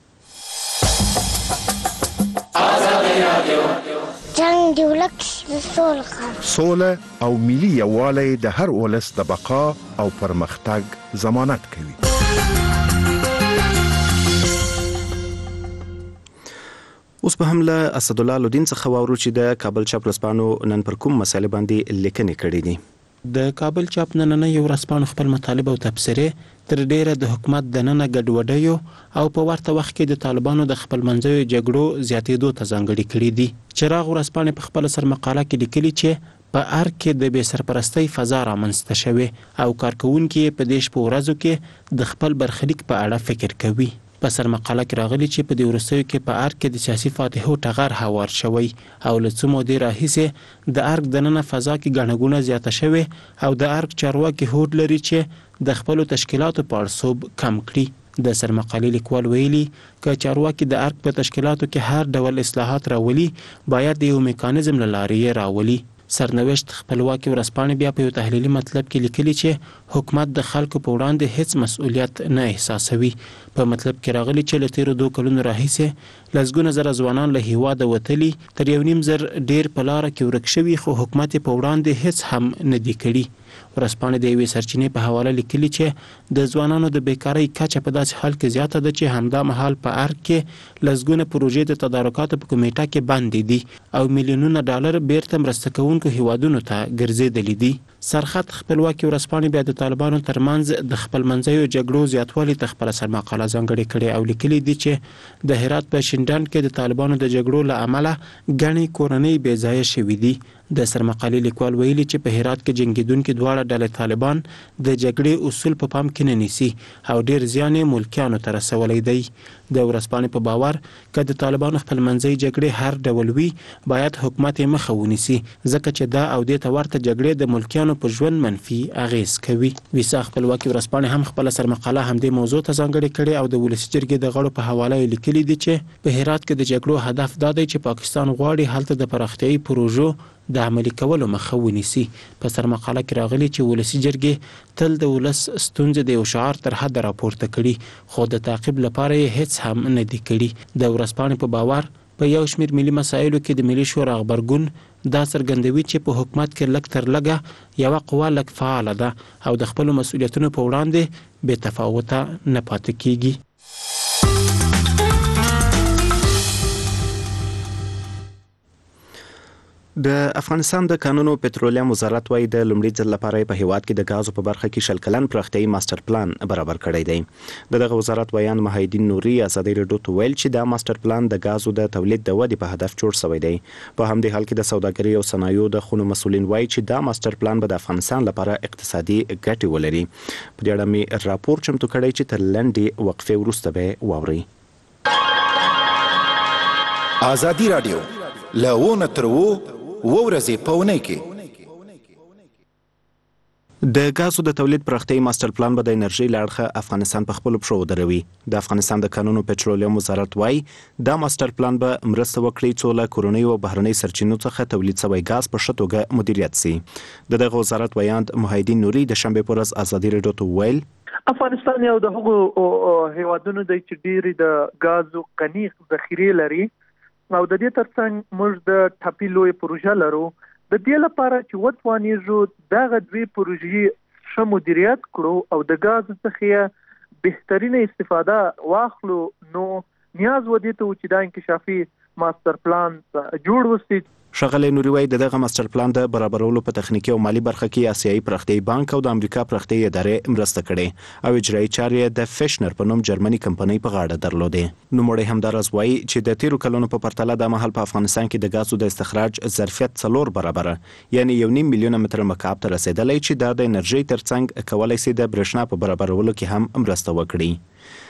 جنگ دی ولک سوله او ملي یووالی د هر ولس د بقا او پرمختګ ضمانت کوي. اوس په هم له اسدالله لودین څخه واورو چې د کابل چاپ ورځپاڼو نن پر کوم مسایل باندې لیکنې کړې دي. د کابل چاپ نننۍ ورځپاڼو خپل مطالب او تبصرې تر ډیره د حکومت د نن ګډوډیو او په ورته وخت کې د طالبانو د خپل منځوي جګړو زیاتېدو ته ځانګړي کړي دي. چراغ ورځپاڼې په خپل سر مقاله کې لیکلي چې په ارګ کې د بې سرپرستۍ فضا رامنځته شوې او کارکوونکي په دې شپو ورځو کې د خپل برخلیک په اړه فکر کوي. په سر مقاله کې راغلي چې په دې وروستیو کې په ارګ کې د سیاسي فاتحو ټغر هوار شوی او له څو مودې راهیسې د ارګ دننه فضا کې ګڼه ګوڼه زیاته شوې او د ارګ چارواکي هوډ لري چې د خپلو تشکیلاتو په اړسوب کم کړي. د سر مقالې لیکوال ویلي که چارواکي د ارګ په تشکیلاتو کې هر ډول اصلاحات راولي باید د یو میکانیزم له لارې یې راولي. سرنوشت خپلواکي ورځپاڼې بیا په یو تحلیلي مطلب کې لیکلي چې حکومت د خلکو په وړاندې هیڅ مسؤلیت نه احساسوي. په مطلب کې راغلي چې له تیرو 2 کلونو راهیسې لسګونه زره ځوانان له هیواده وتلي تر 1.5 زره ډیر په لاره کې ورک شوي خو حکومت په وړاندې هیڅ هم نه دی کړي. ورځپاڼې د یوې سرچینې په حواله لیکلي چې د ځوانانو د بیکارۍ کچه په داسې حال کې زیاته ده چې همدا مهال په ارګ کې لسګونه پروژې د تدارکاتو په کمیټه کې بندې دي او میلیونونه ډالر بیرته مرسته کوونکو هیوادونو ته ګرځېدلي دي. سرخط خپلواکي ورځپاڼې بیا د طالبانو ترمنځ د خپل منځیو جګړو زیاتوالي ته خپله سرمقاله ځانګړې کړې او لیکلي دي چې د هرات په شینډنډ کې د طالبانو د جګړو له امله ګڼې کورنۍ بې ځایه شوي دي. د سرمقالې لیکوال ویلي چې په هرات کې جنګیدونکي دواړه ډلې طالبان د جګړې اصول په پام کې نه نیسي او ډیر زیان یې ملکیانو ته رسولی دی. د ورځپاڼې په باور که د طالبانو خپل منځي جګړې هر ډول وي باید حکومت یې مخه ونیسي ځکه چې دا او دې ته ورته جګړې د ملکیانو په ژوند منفي اغیز کوي. ویسا خپلواکي ورځپاڼې هم خپل سرمقاله همدې موضوع ته ځانګړې کړې او د ولسي جرګې د غړو په حواله یې لیکلي دي چې په هرات کې د جګړو هدف دا دی چې پاکستان غواړي هلته د پراختیایي پروژو د عملي کولو مخه ونیسي. په سرمقاله کې راغلي چې ولسي جرګې تل د ولس ستونزې د یو شعار تر حد راپورته کړي خو د تعقیب لپاره یې هیڅ هم نه دی کړي. د ورځپاڼې په باور په یو شمېر ملي مسایلو کې د ملي شورا غبرګون دا څرګندوي چې په حکومت کې لږ تر لږه یوه قوه لږ فعاله ده او د خپلو مسؤلیتونو په وړاندې بې تفاوته نه پاتې کیږي. د افغانستان د کانونو پټرولیم وزارت وايي د لومړي ځل لپاره په هیواد کې د غازو په برخه کې 100 کلن پراختیایي ماستر پلان برابر کړی دی. دغه وزارت ویان مهیدین نوري ازادي رادیو ته ویل چې دا ماستر پلان د غازو د تولید د ودې په هدف جوړ شوی دی. په همدې حال کې د سوداګرۍ او صنایعو د خونو مسولین وایي چې دا ماستر پلان به د افغانستان لپاره اقتصادي ګټې ولري. په دې اړه مې راپور چمتو کړی چې تر لنډې وقفې وروسته به واوري. ازادي رادیو لونه ترو ورځې پونه کې د غازو د تولید پراختیایي ماستر پلان به د انرژي لړخه افغانستان په خپل پښو ودروي. د افغانستان د کانونو پټرولیم وزارت وايي دا ماستر پلان به مرسته وکړي څو له کورنۍ او بهرنۍ سرچینو څخه تولید شوی غاز په ښه توګه مدیریت شي. دغه وزارت ویاند مهیدین نوري د شنبه پر ورځ ازادي رادیو ته ویل افغانستان یو د هغو هیوادونو دی چې ډېری د غازو غني ذخیرې لري او د دې ترڅنګ موږ د ټاپي لوی پروژه لرو. د دې لپاره چې وتوانیږو دغه دوی پروژې ښه مدیریت کړو او د غاز څخه بهترینه استفاده واخلو نو نیاز ودی ته چې دا انکشافي ماستر پلان جوړ وسي. ښاغلی نوري وایي دغه ماستر پلان د برابرولو په تخنیکي او مالی برخه کې آسیایي پراختیایي بانک او د امریکا پراختیایي ادارې مرسته کړې او اجرایي چارې د فشنر په نوم جرمني کمپنۍ په غاړه درلودې. نوموړی همداراز وایي چې د تیرو کلونو په پرتله د مهال په افغانستان کې د غازو د استخراج ظرفیت 4 برابره یعنی 1.5 میلیون متر مکعب ته رسیدلی چې دا د انرژي ترڅنګ کولای شي د برېښنا په برابرولو کې هم مرسته وکړي.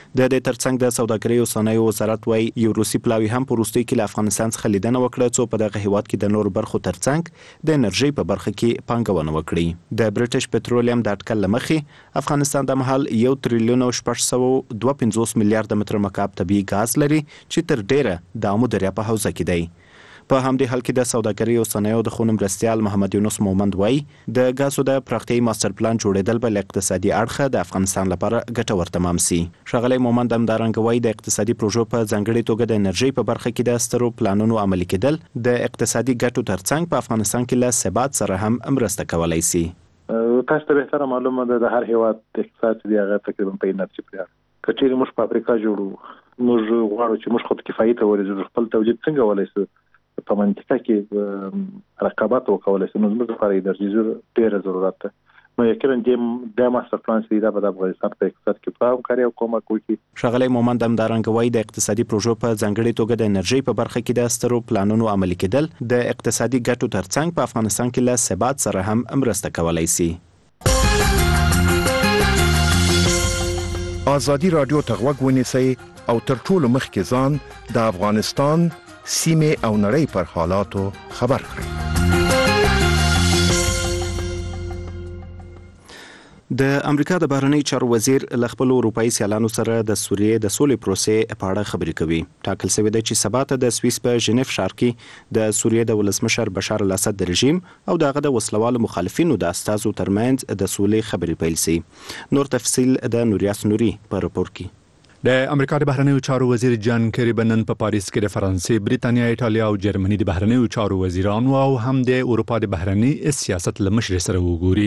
د دې ترڅنګ د سوداګرۍ او صنایعو وزارت وايي یو روسي پلاوی هم په وروستیو کې له افغانستان څخه لیدنه وکړه څو په دغه هیواد کې د نورو برخو ترڅنګ د انرژي په برخه کې پانګونه وکړي. د برټش پټرولیم د اټکل لمخې افغانستان د مهال 1 تریلیون او 652 میلیارډ متر مکعب طبیعي ګاز لري چې تر ډیره د آمو دریا په حوزه کې دی. په همدې حال کې د سوداګرۍ او صنایعو د خونم مرستیال محمد یونس مومند وایي د غازو د پراختیايي ماستر پلان جوړېدل بل اقتصادي اړخ د افغانستان لپاره ګټور تمام سي. ښاغلی مومند همدارنګه وایي د اقتصادي پروژو په ځانګړي توګه د انرژي په برخه کې د سترو پلانونو عملي کېدل د اقتصادي ګټو ترڅنګ په افغانستان کې له ثبات سره هم مرسته کولای سي. تاسو ته به معلومه ده د هر هیواد اقتصاد دی هغه تقریبا په انرژي پرې کچېرې موږ فابریکه جوړو موږ غواړو چې موږ خود کفایت ورزو خپل تولید څنګه ولای شو په منطقه کې رقابت وکولای شو. نو موږ لپاره انرژي ډېر ضرورت ده. نو یقینا د ماستر پلان سي د افغانستان په اقتصاد کې په همکاري او کومک وکړي. ښاغلی مومند همدارنګه وایي د اقتصادي پروژو په ځانګړي توګه د انرژي په برخه کې د سترو پلانونو عملي کېدل د اقتصادي ګټو ترڅنګ په افغانستان کې له ثبات سره هم مرسته کولای شي. آزادی رادیو ته غوږ ونیسئ او تر ټولو مخکې ځان د افغانستان سیمې او نړۍ پر حالاتو خبر کړئ. د امریکا د بهرنی چارو وزیر له خپل اروپایي سیالانو سره د سوریې د سولې پروسې په اړه خبرې کوي. ټاکل شوی دی چې سبا ته د سویس په ژنیف ښار کې د سوریې د ولسمشر بشار الاسد د رژیم او دغه د وسلوالو مخالفینو د استازو ترمنځ د سولې خبرې پیل شي. نور تفصیل د نوریاس نوري په راپور کې. د امریکا د بهرنیو چارو وزیر جان کری بنن په پاریس کې د فرانسې، بریتانیا، ایټالیا او جرمني د بهرنیو چارو وزیرانو او هم د اروپا د بهرنی سیاست لمشر سره وګوري.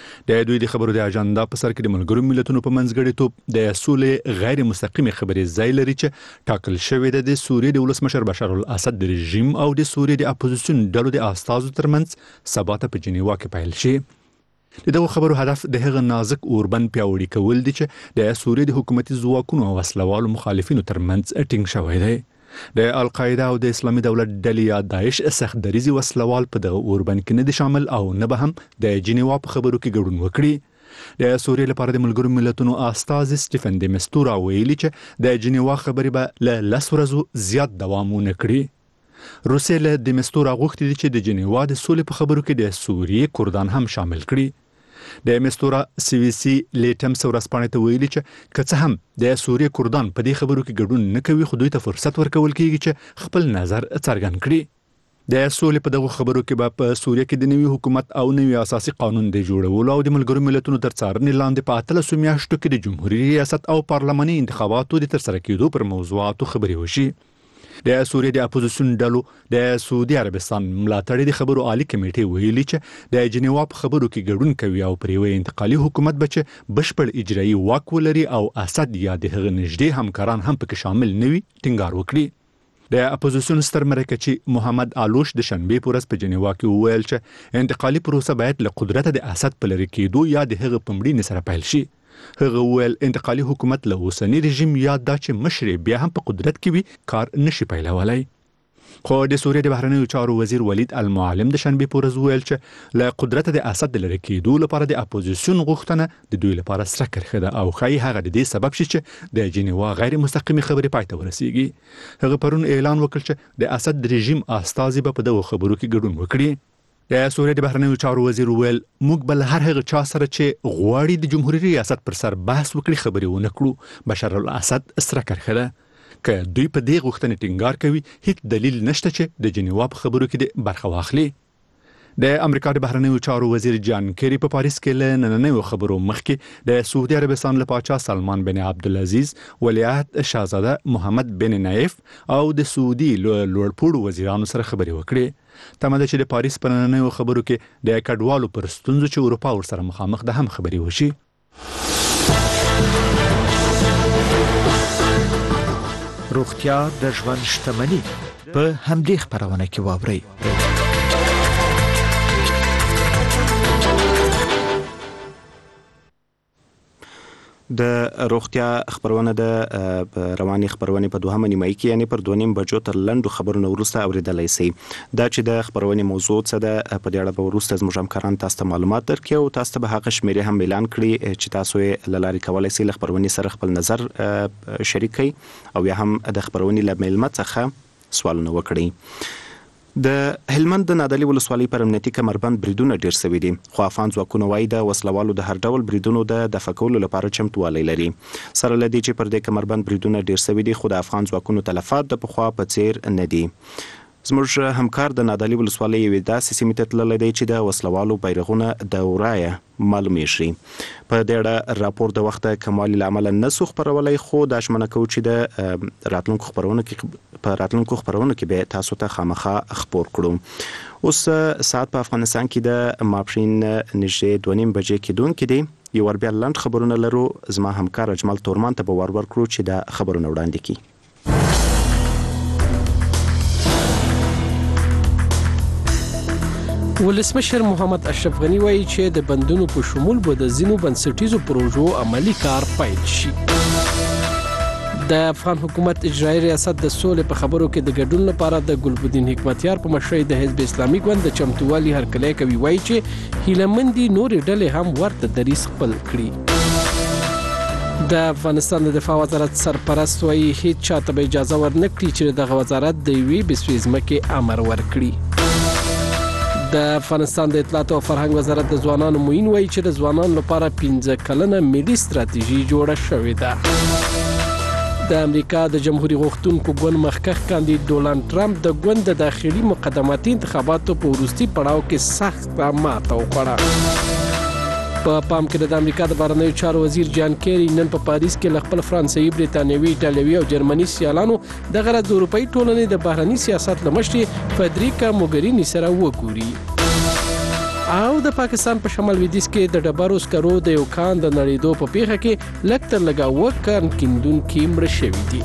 د دوی د خبرو د اجنډا په سر کې د ملګرو ملتونو په منځګړیتوب د سولې غیر مستقیمه خبرې ځای لري چې ټاکل شوې ده د سوریې د ولسمشر بشار الاسد د رژیم او د سوریې د اپوزیسیون ډلو د استازو ترمنځ سبا ته په جنیوا کې پیل شي. د دغه خبرو هدف د هغه نازک اوربند پیاوړي کول دي چې د سوریې د حکومتي ځواکونو او وسلوالو مخالفینو ترمنځ ټینګ شوی دی. د القاعده او د اسلامي دولت ډلې یا داعش سخت دریزي وسلوال په دغه اوربند کې نه دي شامل او نه به هم د جنیوا په خبرو کې ګډون وکړي. د سوریې لپاره د ملګرو ملتونو استاذ سټیفن د مستورا ویلي چې د جنیوا خبرې به له 10 ورځو زیات دوام ونه کړي. روسیې له د مستورا غوښتي چې د جنیوا د سولې په خبرو کې د سوریې کردان هم شامل کړي. د مستورا CVC لیټم سورسپانې ته ویلي چې که څه هم د سوریې کردان په دې خبرو کې ګډون نه کوي خو دوی ته فرصت ورکول کیږي چې خپل نظر څرګند کړي. د سولې په دغه خبرو کې به په سوریه کې د نوي حکومت او نوي اساسي قانون د جوړولو او د ملګرو ملتونو تر څارنې لاندې په 13 میاشتو کې د جمهوریت ریاست او پارلماني انتخاباتو د ترسره کېدو پر موضوعاتو خبرې وشي. د سوریې د اپوزیسیون ډلو د سعودي عربستان ملاتړي د خبرو عالی کمیټې ویلي چې د جنیوا په خبرو کې ګډون کوي او پر یو انتقالي حکومت بچ بشپړ اجرایي واک ولري او اسد یا د هغه نږدې همکاران هم پکې شامل نوي ټینګار وکړي. د اپوزیسیون ستر مرکچی محمد آلوش د شنبې پورس په جنیوا کې وویل چې انتقالي پروسه باید له قدرت د اسد په لری کېدو یا د هغه په مړینې سره پیل شي. هغه ویل انتقالي حکومت له اوسنی رژیم یا د چې مشر بیا هم په قدرت کې وي کار نشي پیلولای. خو د سوریې د بهرنیو چارو وزیر ولید المعلم د شنبې پورز ویل چې له قدرت د اسد د لری کېدو لپاره د اپوزیسیون غوښتنه د دوی لپاره سره کرخه ده او خای هغه د دې سبب شي چې د جنیوا غیر مستقیمه خبرې پای ته ورسیږي. هغه پرون اعلان وکړ چې د اسد رژیم استازي په دغه خبرو کې ګډون وکړي. د سوریې د بهرنیو چارو وزیر ویل موږ بل هر هغه چا سره چې غواړي د جمهوریت ریاست پر سر بحث وکړي خبرې ونه کړو. بشار الاسد سره کرخه ده. که دوی په دې غوښتنې ټینګار کوي هیڅ دلیل نشته چې د جنیوا په خبرو کې برخه واخلي. د امریکا د بهرنیو چارو وزیر جان کری په پاریس کې له نننیو خبرو مخکې د سعودي عربستان له پاچا سلمان بن عبدالعزیز، ولیعهد شاهزاده محمد بن نایف او د سعودي لوړپوړو وزیرانو سره خبرې وکړې. تمه ده چې د پاریس په نننیو خبرو کې د کډوالو پر ستونزو چې اروپا ورسره مخامخ ده هم خبرې وشي. روغتیا د ژوند شتمني په همدې خبرونه کې واورئ. د روغتیا خبرونه د رواني خبرونه په دوهمه نیمه کې یعنی پر 2:30 بجو تر لندو خبرونه ورسته اوریدلای شي دا چې د خبرونه موضوع څه ده په دې اړه به ورسته زموږ همکاران تاسو ته معلومات درکړي او تاسو ته به هغه شمیرې هم اعلان کړي چې تاسو یې لاري کولای شئ خبرونه سره خپل نظر شریک کړئ او یا هم د خبرونه لملمت څخه سوالونه وکړي د هلمند د نادعلي ولسوالۍ پر امنیتي کمربند بریدونه ډیر شوي دي خو افغان ځواکونه وايي د وسلوالو د هر ډول بریدونو د دفع کولو لپاره چمتووالی لري سره لدی چې پر دې کمربند بریدونه ډیر شوي دي خو د افغان ځواکونو تلفات د پخوا په څیر نه دي زموږ همکار د نادعلي ولسوالۍ یوې داسې سیمې ته تللی دی چې د وسلوالو بیرغونه د ورایه معلومیږي په دې اړه راپور د وخت کموالي لامل نه سو خبرولای خو د اشمنه کو چې د راتلونکو خبرونه کې به تاسو ته خامخا خبر کړو اوس ساعت په افغانستان کې د ماپښین نږدې 2:30 بجې کې دون کې دی یو ور بیا لاند خبرونه لرو زما همکار اجمل تورمان ته به ور کړو چې د خبرونه وړاندې کړي ولسمشر محمد اشرف غنی وایي چې د بندونو په شمول به د ځینو بنسټیزو پروژو عملی کار پیل شي د افغان حکومت اجرایي ریاست د سولې په خبرو کې د ګډون لپاره د ګلبدین حکمتیار په مشرۍ د حزب اسلامي ګوند د چمتووالي هرکلی کوي وایي چې هیلمندي نورې ډلې هم ورته دریځ خپل کړي د افغانستان د دفاع وزارت سرپرست وایي هیڅ چاته به اجازه ورنکړي چې دغه وزارت د یوې بسوي ځمکې امر ورکړي د افغانستان د اطلاعات او فرهنګ وزارت د ځوانانو موین وایي چې د ځوانانو لپاره 15 کلنه ملي ستراتیژي جوړه شوې ده د امریکا د جمهوریت غوښتونکو ګوند مخکښ کاندید ډونالد ټرمپ د ګوند د داخلي مقدماتي انتخاباتو په وروستي پړاو کې سخت ماته وکړه په پام کې د امریکا د بهرنیو چارو وزیر جان کیری نن په پاریس کې خپل فرانسوي برتانیوي ایټالوي او جرمني سیالانو د غره د اروپאי ټولنې د بهرنی سیاست لمشري فدریکا موګرینی سره وګوري او د پاکستان په شمال لویدیځ کې د ډبرو سکرو د یو کان د نړیدو په پیښه کې لکتر لگا وکړ کیندونکو مړ شوي دي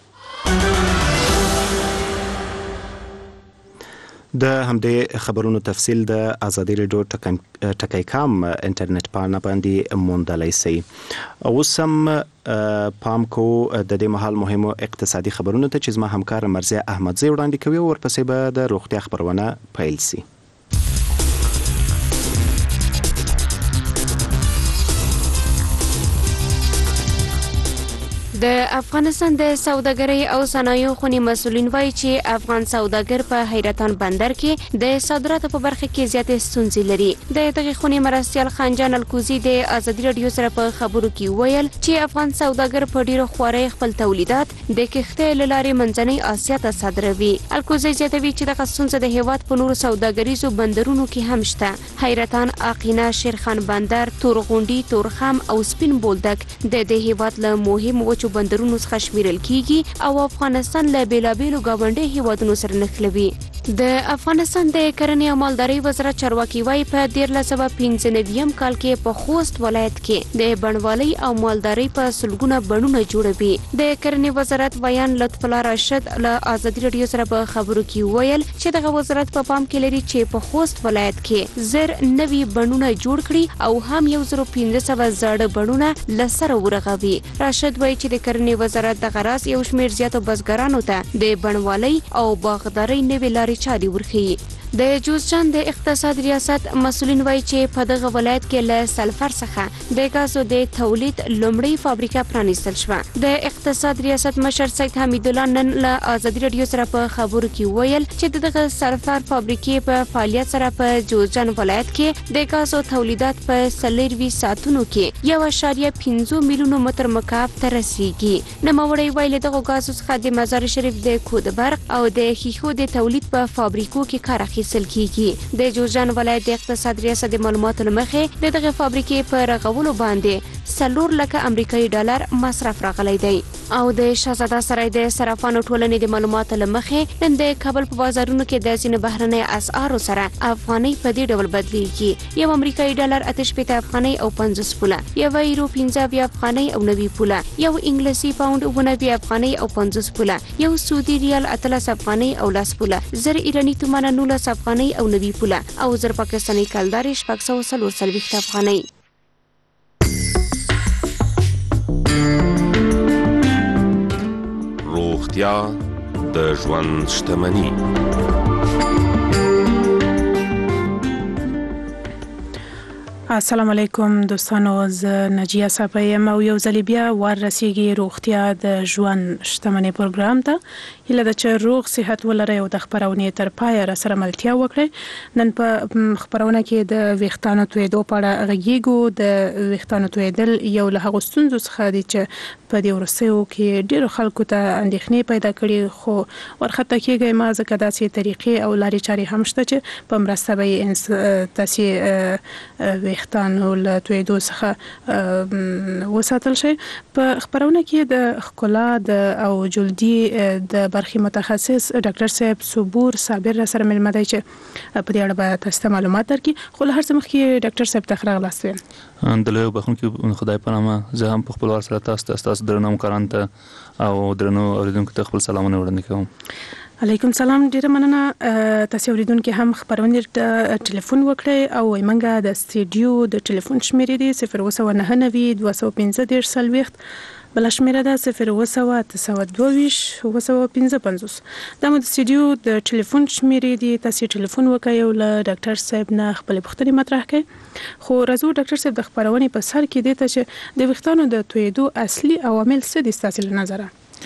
د همدې خبرونو تفصیل د ازادي رادیو ټکی کام انټرنیټ پاڼه باندې موندلای شئ اوس هم پام کو د دې محل مهمو اقتصادي خبرونو ته چې زما همکار مرزي احمدزی وړاندې کوي او ورپسې به د روغتیا خبرونه پیل شي د افغانستان د سوداګرۍ او صنایعو خونې مسولین وایي چې افغان سوداګر په حیرتان بندر کې د صادراتو په برخه کې زیاتې ستونزې لري د دغه خونې مرستیال خانجان الکوزي د ازادي رادیو سره په خبرو کې ویل چې افغان سوداګر په ډیرو خوارۍ خپل تولیدات د کښتۍ له لارې منځنۍ اسیا ته صادروي الکوزي زیاتوي چې دغه ستونزه د هیواد په نورو سوداګریزو بندرونو کې هم شته حیرتان اقینا شیرخان بندر تورغونډي تورخم او سپین بولدک د دې هیواد له مهمو وچو بندرونو څخه شمیرل کیږي او افغانستان له بیلابیلو گاونډي هیوادونو سره نښلوي د افغانستان د کرنې او مالدارۍ وزارت چارواکي وايي په 1395 کال کې په خوست ولایت کې د بڼوالۍ او مالدارۍ په سلګونه بڼونه جوړوي د کرنې وزارت بیان لطف الله راشد له ازادي رادیو سره په خبرو کې ویل چې دغه وزارت په پام کې لري چې په خوست ولایت کې زر نوي بڼونه جوړ کړي او هم 1500 زاړه بڼونه لسره ورغوي راشد وايي چې د کرنې وزارت د غراس یو شمیر زیاتو بزګرانو ته د بڼوالۍ او باغدارۍ نوې لارې چاري ورخي د جوزجان د اقتصاد ریاست مسولین وایي چې په دغه ولایت کې له سلفر څخه د غازو د تولید لومړی فابریکه پرانیستل شوه د اقتصاد ریاست مشر سید حمید الله نن له ازادي رادیو سره په خبرو کې ویل چې دغه سلفر فابریکې په فعالیت سره په جوزجان ولایت کې د غازو تولیدات په 24 ساعتونو کې 1.5 میلیون متر مکعب ته رسیږي نوموړی ویل دغه غازو څخه د مزار شریف د کود برق او د خیخو د تولید په فابریکو کې کار اخیستل کیږي د جوزجان ولایت د اقتصاد ریاست د معلوماتو لمخې د دغه فابریکې په رغولو باندې 4 لک امریکایي ډالر مصرف راغلی دی او د شاهزاده سرای د صرافانو ټولنې د معلوماتو لمخې نن د کابل په بازارونو کې د ځینو بهرنۍ اسعارو سره افغانۍ په دې ډول بدلیږي یو امریکایي ډالر 8 افغانۍ او 50 پوله یو یورو 15 افغانۍ او 90 پوله یو انګلیسي پاوند 90 افغانۍ او 50 پوله یو سعودي ریال 13 افغانۍ او 10 پوله زر ایرانی تومان 19 افغانۍ او 90 پوله او زر پاکستاني کلدار 640 افغانۍ روغتیا د ژوند شتمني. السلام علیکم دوستانو، زه نجیه صافی یم او یو ځل بیا ور رسیږي روغتیا د ژوند شتمنۍ پروګرام ته. هیله ده چې روغ صحت ولرئ او د خپرونې تر پایه راسره ملتیا وکړئ. نن په خپرونه کې د ویښتانو تویدو په اړه غږیږو. د ویښتانو تویدل یو له هغو ستونزو څخه دی چې په دې وروستیو کې ډیرو خلکو ته اندېښنې پیدا کړي، خو ورخطا کېږئ ما ځکه داسې طریقې او لارې چارې هم شته چې په مرسته به تاسې ویښتانو له تویدو څخه وساتل شي. په خپرونه کې د ښکلا او جلدي د برخې متخصص ډاکټر صاحب صبور صابر را سره ملمه دی چې په دې اړه به تاسو ته معلومات درکړي. خو له هر څه مخکې ډاکټر صاحب ته راغلاست ویم. د لوی بخښونکي خدای په نامه زه هم په خپل وار سره تاسو درنو همکارانو ته او درنو اوریدونکو ته خپل سلامونه وړاندې کوم. علیکم سلام، ډیره مننه. تاسو اوریدونکو هم خبرونه ټلیفون وکړئ او موږ د استودیو د ټلیفون شمیرې دی 099 215 40 بل شمیره ده 08922 955. دا مو د استودیو د ټلیفون شمیرې دی. تاسو ټلیفون وکړئ او له ډاکټر صاحب نه خپل پوښتنې مطرح کړئ. خو راځو ډاکټر صاحب د خبرونې په سر کې دی چې د ویښتانو د تویدو اصلي عوامل څه دي ستاسو له نظره؟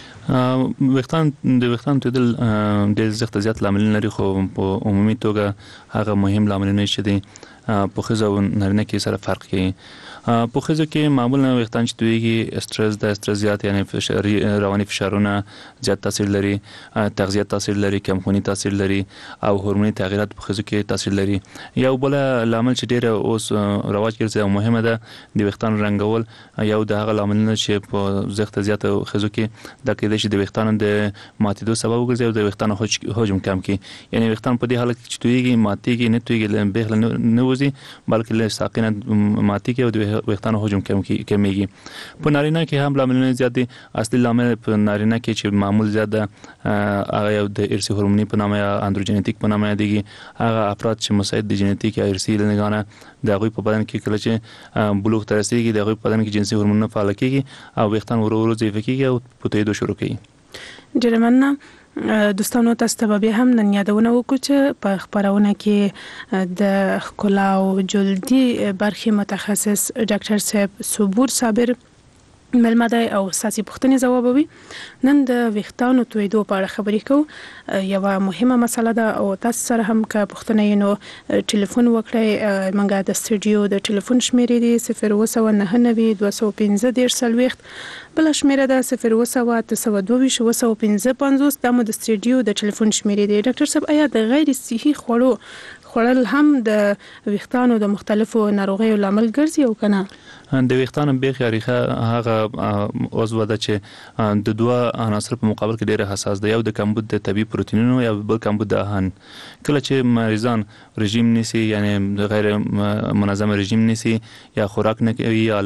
ویښتان تویدل ډېر زیات لاملونه لري، خو په عمومي توګه هغه مهم لاملونه چې دي په ښځو او نارینه کې سره فرق کوي. په ښځو کې معمولا ویښتان چې تویږي استرس زیات، یعنی رواني فشارونه زیات تاثیر لري، تغذیه تاثیر لري، کمخوني تاثیر لري او هورموني تغیرات په ښځو کې تاثیر لري. یو بل لامل چې ډېر اوس رواج ګرځي او مهمه ده د ویښتانو رنګول. یو د هغه لاملونه چې په زیات ښځو کې د کېدای شي د ویښتانو د ماتېدو سبب وګرځي او د ویښتانو حجم کم کړي. یعنی ویښتان په دې حالت کې چې تویږي ماتېږي نه تویږي بهله نه وځي، بلکې له ساقینه ماتېږي او د ویښتانو حجم کمیږي. په نارینه کې هم لاملونه زیات دي. اصلي لامل په نارینه کې چې معمول زیات ده هغه یو د ارثي هورموني په نامه یا اندروجینیټیک په نامه یادېږي. هغه افراد چې مساعد د جینیټیک یا ارثي لنګانه د هغوی په بدن کې کله چې بلوغ ته رسیږي د هغوی په بدن کې جنسي هورمونونه فعال کېږي او ویښتان ورو ورو ضعیفه کېږي او په تویدو شروع کوي. ډېره مننه. دوستانو تاسو ته بیا هم نن یادونه وکړو چې په خبرونه کې د ښکلا او جلدي برخې متخصص ډاکټر صاحب صبور صابر ملمه دی او ساسي پوښتنې ځوابوي. نن د ویښتانو تویدو په اړه خبرې کوو. یوه مهمه مسله ده او تاسو سره هم که پوښتنه یې نو ټلیفون وکړئ. موږ د استودیو د ټلیفون شمیرې دی 089 215 40 بل شمیره ده 08922 955. دا مو د استودیو د ټلیفون شمیرې دی. ډاکټر صاحب آیا د غیر صحي خوړل هم د ویښتانو د مختلفو ناروغیو لامل ګرځي او کنه؟ د ویښتانو بیخ یا ریښه هغه عضو ده چې د دوه عناصر په مقابل کې ډېر حساس ده. یو د کمبود د طبي پروتینونو یا بل کمبود د آهن. کله چې مریضان رژیم نیسي، یعنی غیر منظم رژیم نیسي یا خوراک نه کوي یا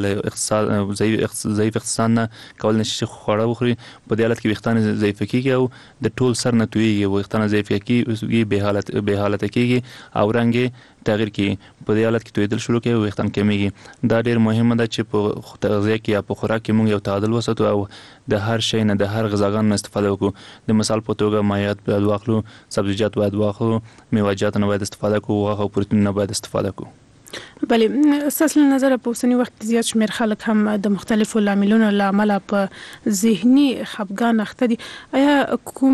ضعیف اقتصاد نه کول نشي چې خواړه وخوري، په دې حالت کې ویښتان ضعیفه کېږي او د ټول سر نه تویږي. ویښتان ضعیفه کېږي، بې حالته کېږي او رنګ تغییر کوي. په دې حالت کې تویدل شروع کوي او ویښتان کمیږي. دا ډېر مهمه ده چې په تغذیه کې یا په خوراک کې موږ یو تعادل وساتو او د هر شی نه د هر غذاګانو استفاده وکړو. د مثال په توګه مایعات باید واخلو، سبزیجات باید واخلو، میوه‌جات نه باید استفاده کوو، غوښه او پروتین نه باید استفاده کوو. بله، ستاسو له نظره په اوسني وخت کې زیات شمېر خلک هم د مختلفو لاملونو له امله په ذهني خفګان اخته دي. آیا کوم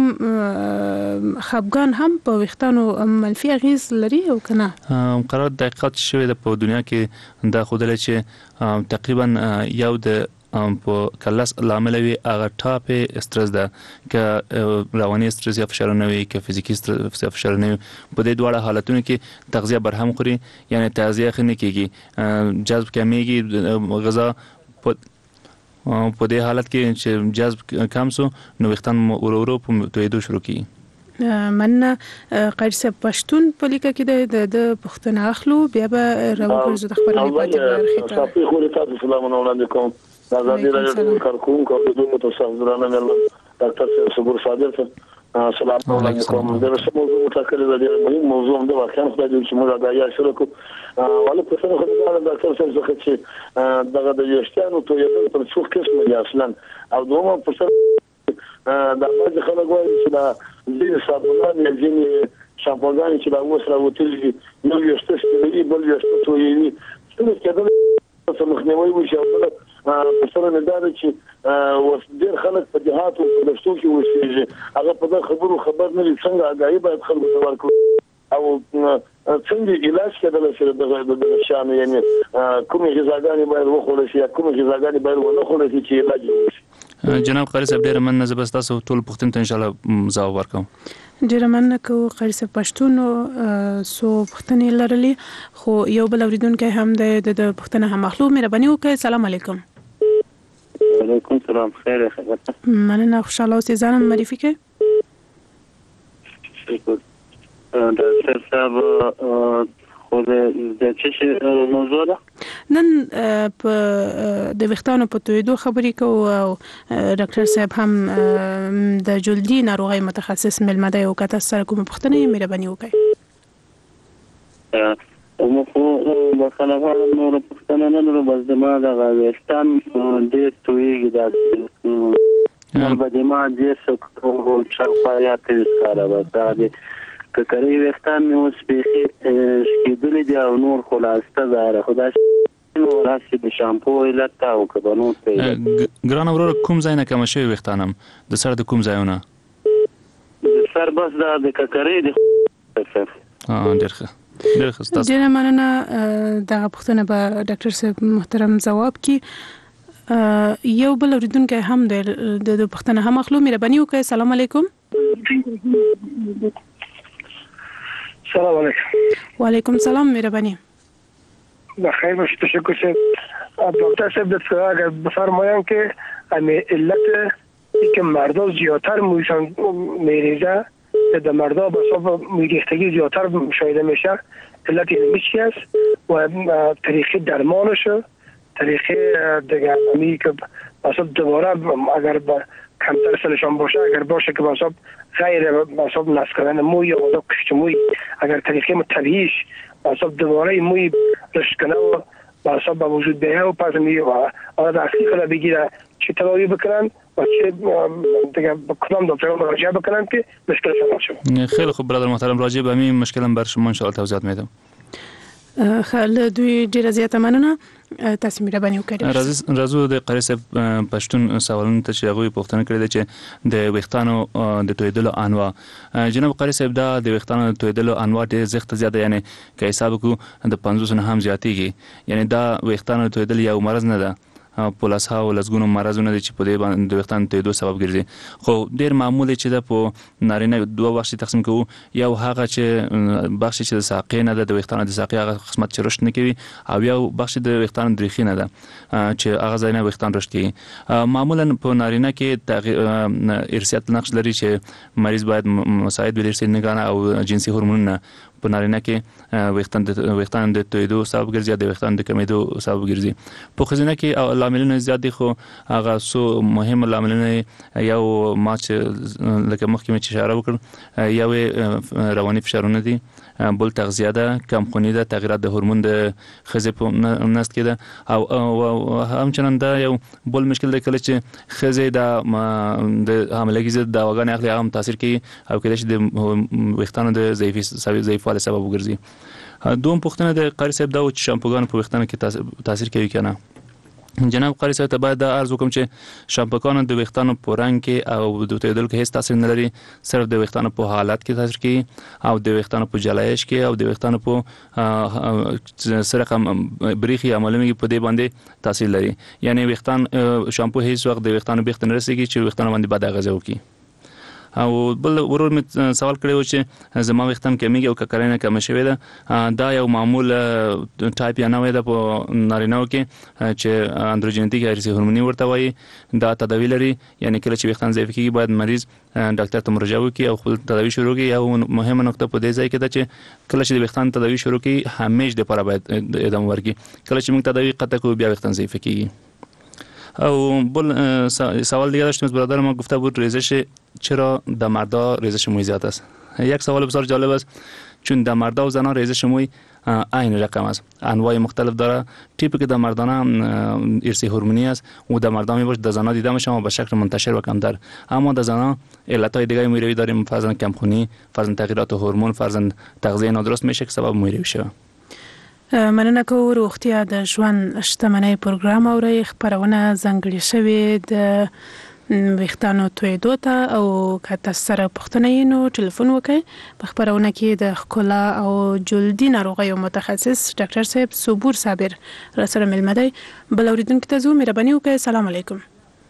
خفګان هم په ویښتانو منفي اغیز لري او کنه؟ قرار تحقیقات شوی د په دنیا کې دا ښودلی چې تقریبا یو د په کلاس لامل وي هغه ټاپ استرس ده، که رواني استرس یا فشارونه وي که فزیکی استرس یا فشارونه وي. په دې دواړه حالتونو کې تغذیه برهم خوري، یعنی تغذیه ښه نه کېږي، جذب کمیږي غذا. په دې حالت کې چې جذب کم سو نو ویښتان ورو ورو په تویدو شروع کیږي. مننه. قاری صاحب پښتون په لیکه کې د پښتون اخلو بیا به راوګرځو د خبرې پاتې برخه. صافي خو تاسو سلامونه وړاندې کوم. ازادي راډیو د کارکونکو او د متخصصانو مل ډاکټر صبور صابر ته سلام علیکم. د رسمو موضوع متکلم دی، مهم موضوع هم د واقعا خدای دې چې موږ دا یا شروع ولا په څه خدای د ډاکټر صاحب څخه چې دغه د یشتانو ته یو پر څو قسم دي اصلا او دومره په دا بعض خلک وایي چې دا ځینې صابونان یا ځینې شامپوګان چې دا اوس راوتلي نو یو څه ستوري بل یو څه تویي څنګه کېدل چې مخنیوي وشي او په سره نه دا چې اوس ډېر خلک په جهات او په دښتو کې اوسېږي هغه په دغه خبرو خبر نه لري څنګه آگاهي باید خلکو ته ورکړو او څنګه علاج کېدل چې د شان یعنی کومې غذاګانې باید وخورل شي یا کومې غذاګانې باید ونه خورل شي چې علاج وشي. جناب قاری صاحب ډېر مننه، زه به تاسو ټول پوښتنې ته ان شاء الله ځواب ورکوم. ډېر مننه کوم قاری صاحب. پښتون سو پوښتنې لرلې خو یو بل اوریدونکو هم د پوښتنه هم مخلو مهرباني وکړئ. السلام علیکم. وعلیکم السلام. خیر خبر مننه، خوشاله اوسئ. ځان معرفي کړئ. ډاکټر صاحب خو د څه موضوع ده نن په د وختانو په تویدو خبرې کوو او ډاکټر صاحب هم د جلدي ناروغي متخصص ملمه دی او کته سره کوم پوښتنه مهرباني وکړئ. مو خو مثلا نور پوښتنه نه لرم، بس د ما د غوښتن ډېر تویږي دا نو ما دې څه او چرپایات ښکارا وځي ککرې وختان نو سپېخي شکیدل دي او نور خلاصته زاره خدای نو راشي د شامپو علت او کبانو ته ګران اورور کوم ځای نه کوم شی وختانم د سر د کوم ځایونه د سر بس د ککرې د ډېر ښه. ډېر مننه. دغه پوښتنه به ډاکټر صاحب محترم ځواب کړي. یو بل اوریدونکو هم د پوښتنه هم مخلو مهرباني وکړئ. السلام علیکم. السلام علیکم. وعلیکم السلام. مهرباني. بخیر باشه. تشکر صاحب. دکتر صاحب اگر بفرمایند که علت که مردا زیادتر میریزه در مردا به حساب میریختگی زیادتر مشاهده میشه علت این چی است و طریقه درمانش طریقه دیگه همی که به حساب دوباره اگر کمتر سلشان باشه اگر باشه که به حساب غیر به حساب نسل کردن موی یا کشت موی اگر طریقه طبیعیش به حساب دوباره موی رشد کنه و به حساب به وجود بیه و پس می آن اصلی خدا بگیره چه تداوی بکنن و چه دیگه کدام دکتر مراجعه بکنن که مشکل شما شد. خیلی خوب برادر محترم، راجع به همین مشکلم بر شما ان شاء الله توضیحات میدم. خل دوی ډیره زیاته مننه. تاسو مهرباني وکړئ. راځو د قاری صاحب پښتون سوالونه ته چې هغه پوښتنه کړې ده چې د وختانو د تویدلو انواع. جناب قاری صاحب دا د وختانو د تویدلو انواع ډېر زیات زیاده یعنی که حساب کو د 500 نه هم زیاتېږي، یعنی دا وختانو تویدل یو مرض نه ده پولاس ها او لزګونو مرزونه دي چې په دې باندې د وختان ته دوه سبب ګرځي. خو ډیر معمولی چې د په نارینه دوه بخش تقسیم کوو، یو هغه چې بخش چې د ساقې نه د وختان د ساقې هغه قسمت چې رشد نه کوي، او یو بخش د وختان درېخي نه ده چې هغه ځای نه وختان رشد کوي. معمولا په نارینه کې ارثیات نقش لري چې مریض باید مساعد وي نګانه او جنسي هورمونونه په نارینه کې وختان د تویدو سبب ګرځي، د وختان د کمیدو سبب ګرځي. په ښځینه کې لاملونه زیات دي، خو هغه سو مهم لاملونه یو ما چې لکه مخکې مې اشاره وکړ، یو رواني فشارونه دي، بل تغذیه ده، کم خونی ده، تغیرات د هورمون د ښځې په نسل کې ده، او همچنان دا یو بل مشکل دی کله چې ښځې د حاملګي ضد دواګانې اخلي، هغه هم تاثیر کوي او کله چې د وختانو د ضعیفوالي سبب وګرځي. دوم پوښتنه د قاری صاحب دا و چې شامپوګان په وختانو کې تاثیر کوي کنه. جناب قاری صاحب ته باید دا عرض وکم چې شامپوګان د وختانو په رنګ کې او د تویدل کې هیڅ تاثیر نه لري، صرف د وختانو په حالت کې تاثیر کوي او د وختانو په جلایش کې او د وختانو په سره بریخي عملونه په دې باندې تاثیر لري. یعنی وختان شامپو هیڅ وخت د وختانو بیخت نه رسیږي چې وختانو باندې بد اغیزه وکړي. او بل ورور می سوال کړی و چې زما وختان کمیږي او ککرینه کم شوی ده. دا یو معمول ټایپ یا نوې ده په نارینه‌و کې چې اندروجینیټیک هایرسي هورموني ورته وایي. دا تداوی لري، یعنی کله چې وختان ضعیف کیږي باید مریض ډاکټر ته مراجعه وکړي او خپل تداوی شروع کړي. یو مهمه نقطه په دې ځای کې ده چې کله چې د وختان تداوی شروع کړي همیش د لپاره باید ادامه ورکړي. کله چې موږ تداوی قطع کوو بیا وختان ضعیف کیږي. او بل سوال دیگه داشتیم از برادر ما، گفته بود ریزش چرا در مردا ریزش موی زیاد است. یک سوال بسیار جالب است، چون در مرد و زنان ریزش موی عین رقم است. انواع مختلف داره. تیپی که در مردان ارثی هورمونی است و در مردان میباشه، در زنان دیده میشه اما به شکل منتشر و کمتر. اما در زنان علتهای دیگه مویروی داریم، فرضاً کمخونی، فرضاً تغییرات هورمون، فرضاً تغذیه نادرست میشه که سبب مویروی شوه. مننه کوو روغتیا د ژوند شتمنۍ پروګرام اورئ. خپرونه ځانګړې شوې د ویښتانو تویدو ته او که تاسو سره پوښتنه یې نو ټلیفون وکړئ. په خپرونه کې د ښکلا او جلدي ناروغیو متخصص ډاکټر صاحب صبور صابر راسره مېلمه دی. بل اورېدونکي ته ځو. مهرباني وکړئ. السلام علیکم.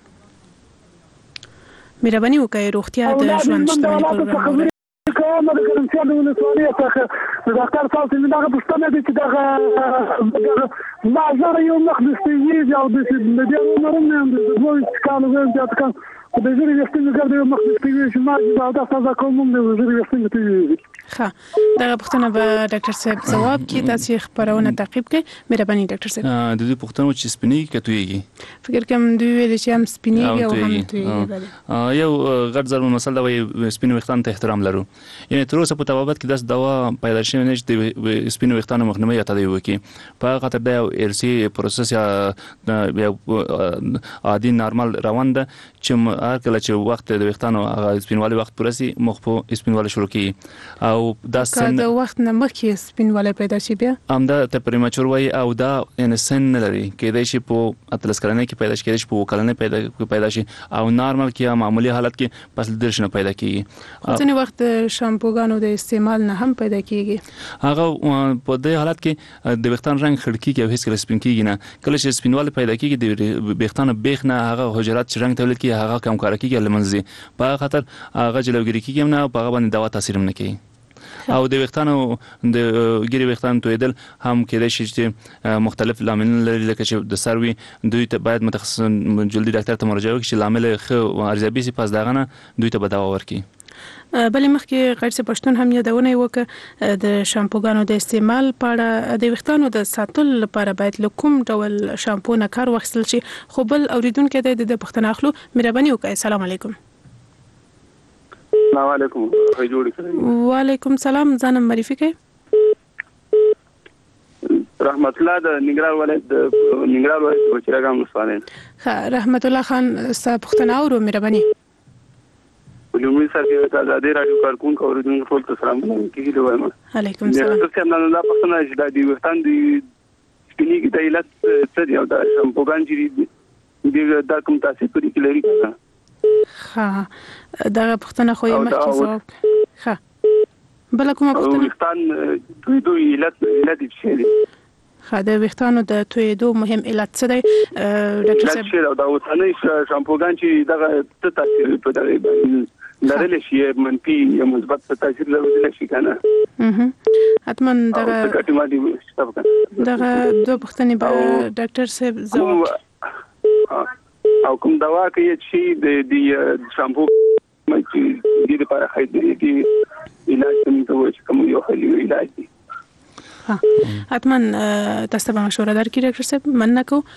مهرباني وکړئ. روغتیا د ژوند شتمنۍ پروګرام اورئ. کومه د ګرمسیانو ولسوالۍ څخه د ډاکټر صاحب څخه دغه پوښتنه دي چې دغه ما زره یو مخ د سپیږي او د دې عمرونه د 2 کالو زیات کم د زری وستنه ګرځي یو مخ د سپیږي چې ما دا تاسو کوم د زری وستنه ته ښه دغه پوښتنه به ډاکټر صاحب ځواب کړي. تاسو خبرونه تعقیب کړئ. مهرباني ډاکټر صاحب. د دې پوښتنه چې سپینیږي که تویږي؟ فکر کوم دوی ویل چې هم سپینیږي او هم تویږي. یو غټ ضرور مسله دا وایي سپین ویښتان ته احترام لرو. یعنی تر اوسه په طبابت کې داس دوا پیدا شوی نه چې د سپین ویښتانو مخنیوي یا تداوی وکړي. په خاطر دا یو ارثي پروسس یا عادي نارمل روان ده چې هر کله چې وخت د ویښتانو هغه سپینوالي وخت پرسي مخ په سپینوالي شروع کیږي او دا سن د وخت نه مخکې سپینوالی پیدا شي بیا همدا ته پریمچور وای او دا ان سن نه لري کېدای شي په اتلس کلنۍ کې پیدا شي کېدای شي په کلنۍ پیدا شي او نارمل کې معمولی حالت کې پس درش نه پیدا کیږي. ځینې وخت شامپوګانو د استعمال نه هم پیدا کیږي. هغه په دې حالت کې د ویښتان رنگ خړ کیږي او هیڅ کله سپین کیږي نه. کله چې سپینوالی پیدا کیږي د ویښتانو بیخ نه هغه حجرات چې رنگ تولید کیږي هغه کم کار کیږي لمنځي. په خاطر هغه جلوګیری کیږي نه په هغه باندې دوا تاثیر نه کوي. او د ویښتانو د ګیري ویښتانو تویدل هم کېدای شي چې مختلف لاملونه لري لکه چې د سروي دوی ته باید متخصص جلدي ډاکټر ته مراجعه وکړي چې لامل ښه ارزیابي سي پس دغه نه دوی ته به دوا ورکړي. بلې مخکې غیر څه پښتون هم یادونه وکړه د شامپوګانو د استعمال په اړه. د ویښتانو د ساتلو لپاره باید له کوم ډول شامپو نه کار واخیستل شي؟ خو بل اوریدونکي د پښتنه اخلو. مهرباني وکړئ. السلام علیکم. السلام علیکم. وعلیکم السلام. ځانم معرفي کړئ. رحمت الله د ننګرهار ولایت بچراګام ولسوالۍ. ښه رحمت الله خان ستاسو پوښتنه اورو. مهرباني. لومړی سر کې د آزادۍ رادیو کارکونکو اوریدونکو ټول ته سلام کیږي. وایم علیکم السلام. تاسو هم نن دا پوښتنه چې د دې وختان د سپینیږي د علت څه دی او د شامپوګان چې د کوم تاسو پرې کې لري؟ ښه دا پوښتنه خو یې مخکې ځواب. ښه بل کومه پوښتنه؟ ویښتان دوی علت څه دی؟ ښه د ویښتانو د تویدو مهم علت څه دی ډاکټر صاحب؟ علت دا اوسنۍ شامپوګان چې دغه څه تاثیر په دغه باندې لرلی شي منفي یا مثبت تاثیر لرلی شي کنه؟ حتما دغه دوه پوښتنې به ډاکټر صاحب ځواب او کوم دوا کوي چې د شامپو چې د لپاره خیدري کې علاج کوي کوم یو علاج دی. حتما تاسو ته مشوره درکړئ ډاکټر صاحب. مننه کوم.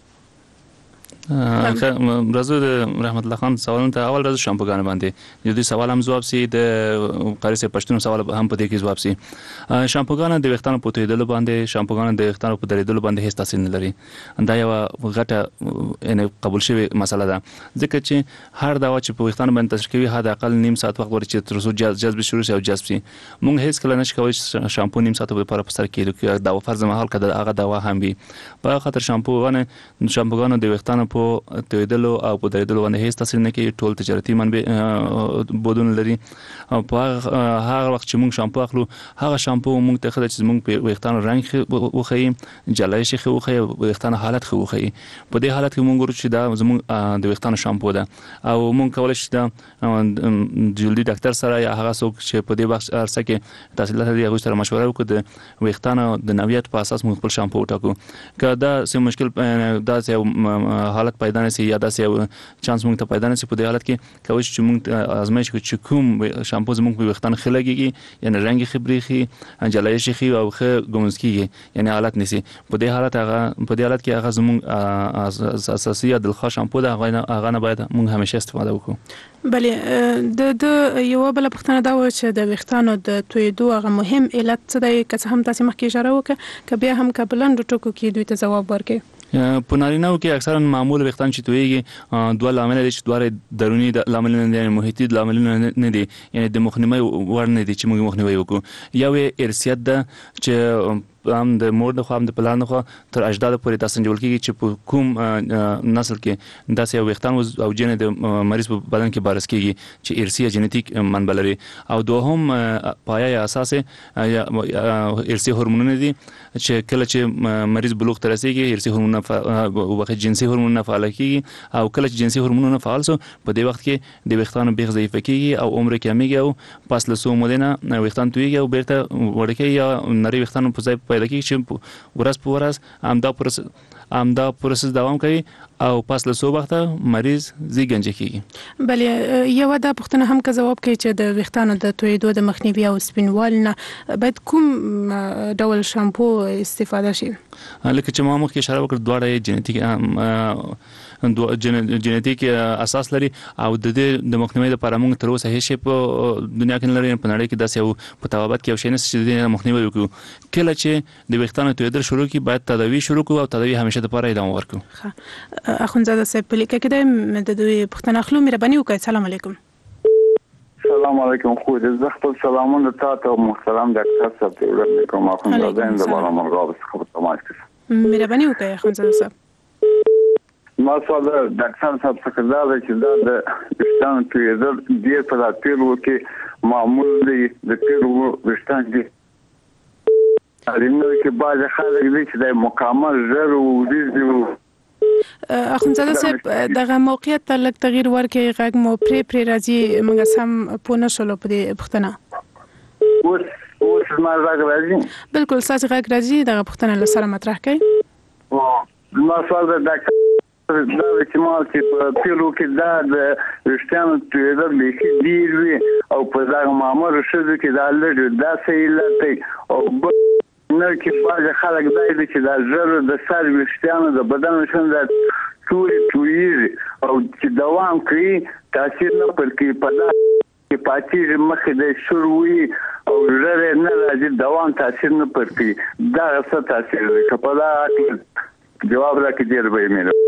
راځو د رحمت الله خان سوالونه ته اول راځو شامپوګان باندې. د دې سوال هم جواب سي د قاری صاحب پښتون سوال هم په دې کې جواب سي. شامپوګان د ویښتانو په تویدلو باندې شامپوګان د ویښتانو په درېدلو باندې هیڅ تاثیر نه لري. دا یو غټه ان قبول شوی مسله ده ځکه چې هر دوا چې په ویښتانو باندې تاثیر کوي حد اقل نیم ساعت وخت ورچې تر څو جذب شروع شي او جذب شي. موږ هیڅ کله نشو کولی شامپو نیم ساعت لپاره په سر کې د دوا فرض محال کده هغه دوا هم وي. په خاطر شامپوګان د ویښتانو په تویدلو او په درېدلو باندې هیڅ تاثیر نه کوي. ټول تجارتي منبع بودون لري. په هغه وخت چې موږ شامپو اخلو هغه شامپو موږ ته خدای چې موږ په ویښتانو رنگ وخی جلای شي خو وخی ویښتانو حالت خو وخی. په دې حالت کې موږ ورته چې دا زموږ د ویښتانو شامپو ده او موږ کولای شو دا جلدي ډاکټر سره یا هغه څوک چې په دې وخت ارسه کې تحصیلات لري هغه سره مشوره وکړو د ویښتانو د نوعیت په اساس موږ خپل شامپو وټاکو. که دا سم مشکل دا یو حالت حالت پیدا نشي یا داسې چانس موږ ته پیدا نشي په دې حالت کې کوي چې موږ آزمایش کوو چې کوم شامپو زموږ په وختان خلګيږي یعنی رنگ خبريخي جلایش خي او خ ګمسکیږي یعنی حالت نشي په دې حالت کې هغه زموږ اساسي د شامپو د هغه نه باید موږ همیشه استفاده وکړو. بله د یو بل پښتنه دا و چې د وختانو د تویدو هغه مهم علت څه دی که هم تاسو مخکې اشاره وکړه که بیا هم کبلند ټکو کې دوی ته جواب ورکړي. په نارینه‌و کې اکثرا معمول وختان چې تویږي دوه لامل دي چې دوه درونی لامل نه دي محیطي لامل نه دي یعنی د مخنیوي ور نه دي چې موږ مخنیوي وکړو. یو ارثیت ده چې هم د مور د خو هم د پلان خو تر اجداد پورې تاسو جوړ کیږي چې په کوم نسل کې داسې یو وختان او جن د مریض په بدن کې بارس کیږي چې ارثي جنټیک منبع لري او دوهم پایه اساس ارثي هورمونونه دي چې کله چې مریض بلوغ ته رسیږي ارثي هورمونونه وخت جنسي هورمونونه فعال کیږي او کله چې جنسي هورمونونه فعال سو په دې وخت کې د وختانو بیغ ضعیف کیږي او عمر کمیږي او پس له سو مودنه وختان تویږي او بیرته وړکې یا نری وختانو په ځای پیدا کیږي چې ورځ په ورځ امدا پروسس دوام کوي او پس له سو وخته مریض زیږنجه کیږي. بله یو دا پښتنه هم که جواب کوي چې د وختانو د تویدو د مخنیوي او سپینوال نه باید کوم ډول شامپو استفاده شي؟ لکه چې ما مخکې اشاره وکړه دواړه جنټیک اساس لري او د دې د مخنیوي لپاره موږ تر اوسه هیڅ په دنیا کې نه لري په نړۍ کې داسې یو په توابت کې یو شی نشته چې د مخنیوي وکړو. کله چې د وختانو تویدل شروع کی باید تداوی شروع کو او تداوی همیشه لپاره ادامه ورکړو. اخوندزاده صاحب په لیکه کې د دوی پښتنه خلو مهرباني وکړئ. السلام علیکم. السلام علیکم. خو دې زه خپل سلامونه تاسو ته محترم ډاکټر صاحب ته وړاندې کوم. اخوندزاده د بالا مرغاب څخه تماس کوم. مهرباني وکړئ اخوندزاده صاحب. ما سوال ډاکټر صاحب څخه دا دی چې دا د وشتان تویدل ډیر په تیرو کې معمول دی د تیرو وشتان دي. اړینه کې باز خلک دي چې د مکمل زر او دي اخوندزاده صاحب دغه موقعیت ته لږ تغییر ورکړي غږ مو پرې راځي موږ سم پونه شولو په دې پښتنه اوس ما راغ راځي بالکل ساس غږ راځي دغه پښتنه لسره مطرح کړئ. ما سوال د ډاکټر دا چې مال چې په پیلو کې دا د وشتانو تویدل لیکي ډیر وي او په دا معمول شوه کې دا لږ دا سیلته او نو کې باز خلک دای چې دا زړه د سر وشتانو د بدن وشن د تویږي او چې دوام کوي تاثیر نه پر کې پدا کې پاتې مخې د شروعي او زړه نه راځي دوام تاثیر نه پر کې دا څه تاثیر کوي کپدا جواب راکړي ډیر به مې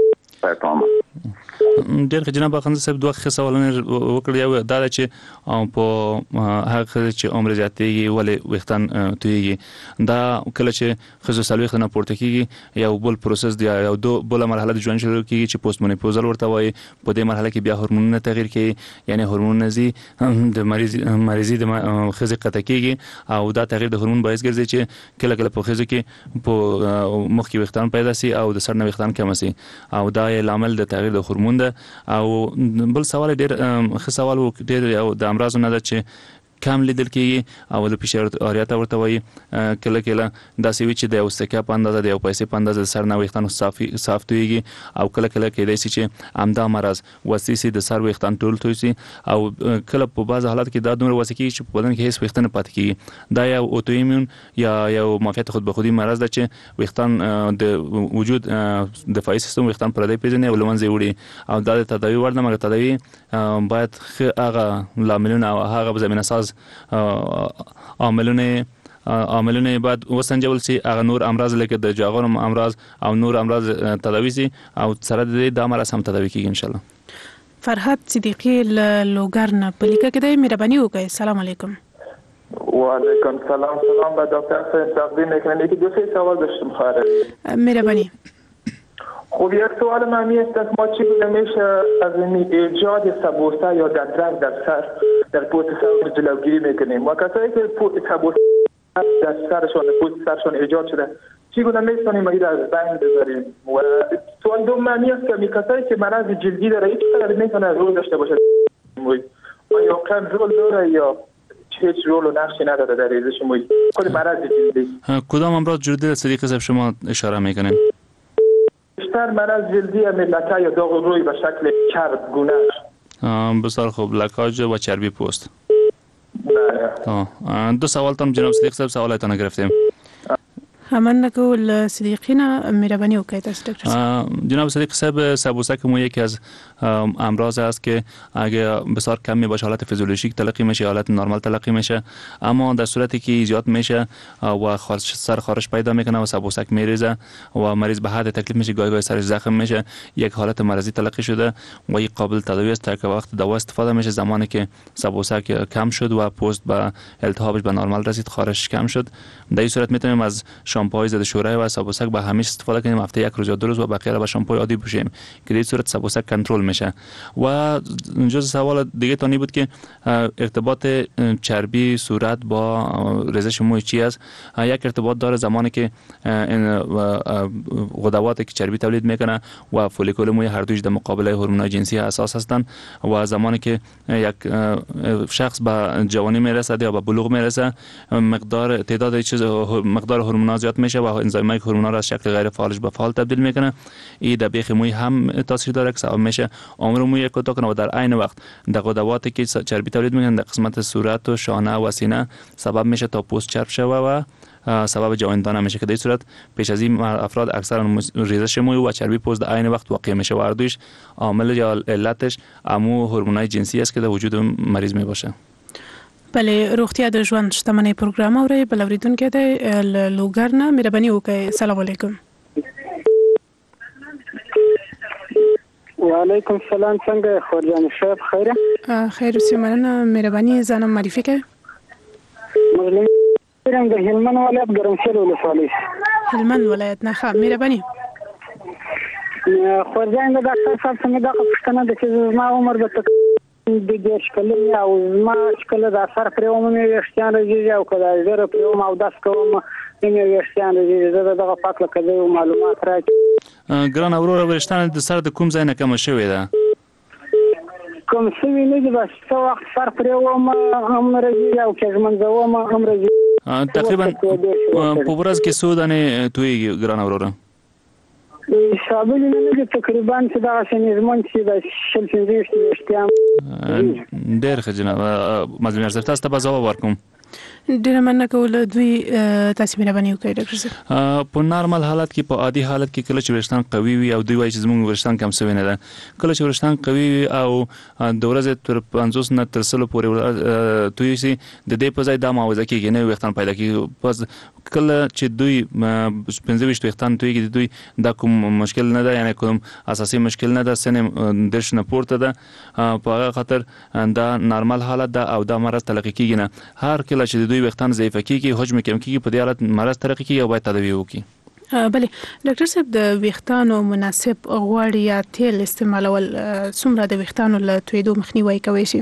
ډېر جناب اخوند صاحب دوه ښه سوالونه وکړل. یو دا چې په هغه چې عمر زیاتېږي ولې وختان تویږي دا کله چې خزو سلوي خنه پورته کیږي یو بل پروسس دی یو بل مرحله د ژوند شروع کیږي چې پوسټ منیپوزل ورته وایي. په دې مرحله کې بیا هورمونونه تغییر کوي یعنی هورمون نزي د مریضي د خزې قطع کیږي او دا تغییر د هورمون باعث ګرځي چې کله کله په خزې کې په مخ کې وختان پیدا سي او د سر نه وختان کم سي او دا لامل د تغییر د هورمون ده. او بل سوال ډیر ښه سوال و ډیر او د امراض نه ده چې کم لیدل کیږي او د فشار اریاته ورته وایي کله کله داسې وي چې د یو سکه په اندازه د یو پیسې په اندازه سر نه وختان صاف تویږي او کله کله کېدای شي چې امدا مرز وسیسي د سر وختان ټول توي او کله په بعض حالات کې دا دومره وسیکي چې په بدن کې هیڅ وختان پاتې کیږي. دا یو اوتوایمون یا یو معافیت خود به خودي مرز ده چې وختان د وجود دفاعي سیستم وختان پردې پیژني او لمنځه وړي او دا د تداوی ورنه مګر تداوی باید هغه لاملونه او هغه زمينه ساز عاملونه بعد وسنجول سي هغه نور امراض لکه د جاغور امراض او نور امراض تداوي سي او سره د امراض هم تداوي کیږي ان شاء الله. فرحت صدیقی لوګرنا په لیکه کې د مهرباني وکړئ. السلام علیکم. وعلیکم سلام. سلام با دکتر صاحب تقدیم میکنم. یکی دو سه سوال داشتم خواهر. مهربانی. خب یک سوال معنی است که ما چگونه میشه از این ایجاد سبوسه یا دندرنگ در سر در پوست سر جلوگیری میکنیم و کسایی که سبوسه در سرشون پوست سرشون ایجاد شده چگونه میتونیم این را از بین بذاریم؟ و سوال دوم معنی است که کسایی که مرض جلدی داره هیچ قدر میتونه رول داشته باشه یا کم رول داره یا هیچ رول و نقشی نداره در ریزش موی خود مرض جلدی؟ کدام امراض جلدی صدیق صاحب شما اشاره میکنین؟ بیشتر مرض جلدی لکه یا داغ روی به شکل چرب گونه. بسیار خوب، لکاج و چربی پوست. بله. دو سوالتان جناب صدیق صاحب سوالتان گرفتیم. من نقول صدیقینا مهربانی وکړئ تاسو ډاکټر جناب صدیق صاحب، سبوسک مو یکی از امراض است که اگه بسیار کم باشه حالت فیزیولوژیک تلقی میشه، حالت نرمال تلقی میشه، اما در صورتی که زیاد میشه و سرخارش پیدا میکنه و سبوسک میریزه و مریض به حد تکلیف میشه، گاهی سرش زخم میشه، یک حالت مرضی تلقی شده و یک قابل تداوی است. تا وقت دوا استفاده میشه زمانی که سبوسک کم شد و پوست به التهابش به نرمال رسید، خارش کم شد، در این صورت میتونیم از شامپوهای ضد شوره و سبوسک به همیشه استفاده کنیم، هفته یک روز یا 2 روز و بقیه را با شامپوی عادی پوشیم که در این صورت سبوسک کنترل میشه. و جز سوال دیگه تانی بود که ارتباط چربی صورت با ریزش موی چی است؟ یک ارتباط داره زمانی که این غدواتی که چربی تولید میکنه و فولیکول موی هر دوش در مقابله هورمونای جنسی اساس هستند و زمانی که یک شخص به جوانی میرسه یا به بلوغ میرسه، مقدار هورمونا زیاد میشه و انزایمای هورمونا را از شکل غیر فعالش به فعال تبدیل میکنه. این در بیخ موی هم تاثیر داره که سبب میشه عمر موی کوتاه کنه و در عین وقت در غدواتی که چربی تولید میکنه در قسمت صورت و شانه و سینه سبب میشه تا پوست چرب شوه و سبب جوانیدن میشه که در این صورت پیش از این افراد اکثرا ریزش موی و چربی پوست در عین وقت واقع میشه و هر دویش عامل یا علتش امو هورمونای جنسی است که در وجود مریض می باشه. بله، روغتیا د ژوند شتمنۍ پروګرام اوري بل اوریدونکو د لوګر نه مهرباني وکړئ. سلام علیکم. وعلیکم السلام، څنګه خورجان صاحب خیره؟ خیر اوسې مننه، مهرباني ځان معرفي کړئ. مظلوم د هلمند ولایت ګرمسیر ولسوالۍ. هلمند ولایت نه، ښه مهرباني. خورجان د ډاکټر صاحب څنګه دا پوښتنه ده چې زما عمر به د دې شکل او زما شکل د اثر پرې ومني ویښتان راځي او کله زه پرې وم او داس کوم مې ویښتان راځي، زه دغه پاک لکه د معلومات راکړم. ګران اورور ویښتان د سر د کوم ځای نه کم شوی ده؟ کوم څه نه دي، بس څو وخت سر پرې وم هم راځي او چې منځوم هم راځي. تقریبا په ورځ کې څو دانې تویږي ګران اورور؟ حسابونه نه دي، تقریبا چې دا شنیزمن چې د شل 15 ویښتان. ډېر ښه جناب مظلوم صاحب، تاسو ته به ځواب ورکوم. ډیره مننه کوله. دوی تاسو مهرباني وکړئ ډاکټر صاحب. په نارمل حالت کې، په عادي حالت کې کله چې ویښتان قوي وي او دوی وایي چې زموږ ویښتان کم شوي نه ده، کله چې ویښتان قوي وي او د ورځې تر 50 نه تر 100 پورې توی شي، د دې په ځای دا معاوضه کېږي، نه ویښتان پیدا کېږي. پس کله چې دوی 25 ویښتان تویږي، د دوی دا کوم مشکل نه ده، یعنی کوم اساسي مشکل نه ده، سن درش نه پورته ده، په هغه خاطر دا نارمل حالت ده او دا مرض تلقي کېږي نه. هر کله چې دوی ویښتان ضعیف کېږي، حجم کم کېږي، په دې حالت مرض تلقي کېږي او باید تداوی وکړي. بله ډاکټر صاحب، د ویښتانو مناسب غوړ یا تیل استعمالول څومره د ویښتانو له تویدو مخنیوي کوي شي؟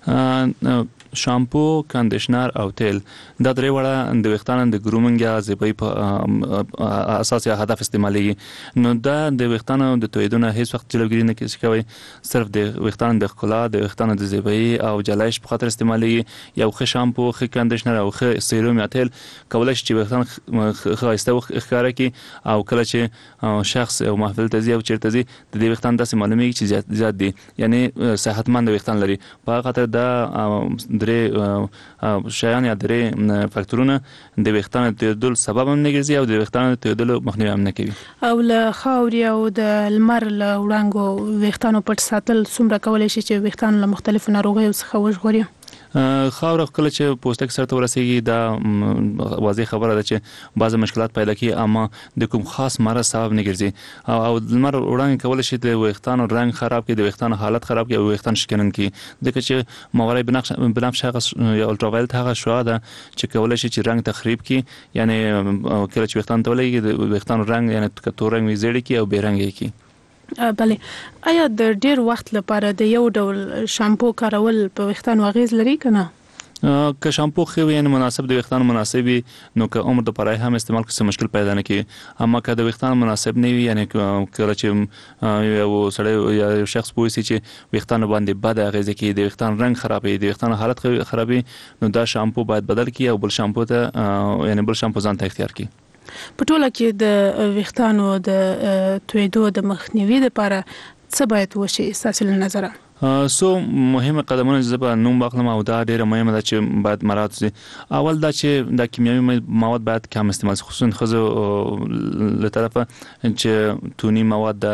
شامپو، کندیشنر او تیل دا درې وړه د ویښتانو د ګرومینګ یا زیبایی په اساس یا هدف استعمالي. نو دا د ویښتانو د تویدو نه هیڅ وخت جلوګیری نه کوي، صرف د ویښتانو د ښکلا، د ویښتانو د زیبایی او جلایش په خاطر استعمالي. یو ښه شامپو، ښه کندیشنر او ښه سیروم یا تیل کولای شي چې ویښتان ښایسته ښکاره کړي او کله چې شخص یو محفل ته ځي او چیرته ځي، د دې ویښتان داسې معلومیږي چې زیات دي، یعنی صحتمند ویښتان لري. په هغه خاطر دا درې شیان یا درې فاکتورونه د ویښتانو تویدل سبب هم نه ګرځي او د ویښتانو تویدل مخنیوي هم نه کوي. او له خاورې او د لمر له وړانګو ویښتانو پټ ساتل څومره کولی شي چې ویښتان له مختلفو ناروغیو څخه وژغوري؟ خاور کله چې پوستک سره ته ورسیږي، دا واضح خبره ده چې بعض مشکلات پیدا کوي، اما د کوم خاص مرض سبب نه ګرځي. او لمر وړانګې کولی شي د ویښتانو رنګ خراب کړي، د ویښتانو حالت خراب کړي او ویښتان شکنن کړي، ځکه چې ماورای بنفش هغه یا الټراوایلټ هغه شعاع ده چې کولی شي چې رنګ تخریب کړي، یعنی کله چې ویښتان ته ولګي د ویښتانو رنګ یعنی تور رنګ وي زیړ کړي او بې رنګ کړي. بله، آیا د ډیر وخت لپاره د یو ډول شامپو کارول په ویښتانو اغیز لري که نه؟ که شامپو ښه وي، یعنی مناسب د ویښتانو مناسب وي، نو که عمر د پاره هم استعمال کړي مشکل پیدا نه کوي. اما که د ویښتانو مناسب نه وي، یعنی کله چې یو سړی یا یو شخص پوه شي چې ویښتانو باندې بد اغیزه کوي، د ویښتانو رنګ خرابوي، د ویښتانو حالت خرابوي، نو دا شامپو باید بدل کړي او بل شامپو ته یعنی بل شامپو ځان ته اختیار کړي. په ټوله کې د ویښتانو د تویدو د مخنیوي لپاره څه باید وشي تاسو له نظره؟ سو مهمه قدمونه چې نوم واخلم او دا ډیره مهمه ده چې باید مراعات شي. اول دا چې د کیمیاوي مواد باید کم استعمال شي، خصوصا خزو له طرفه چې تونی مواد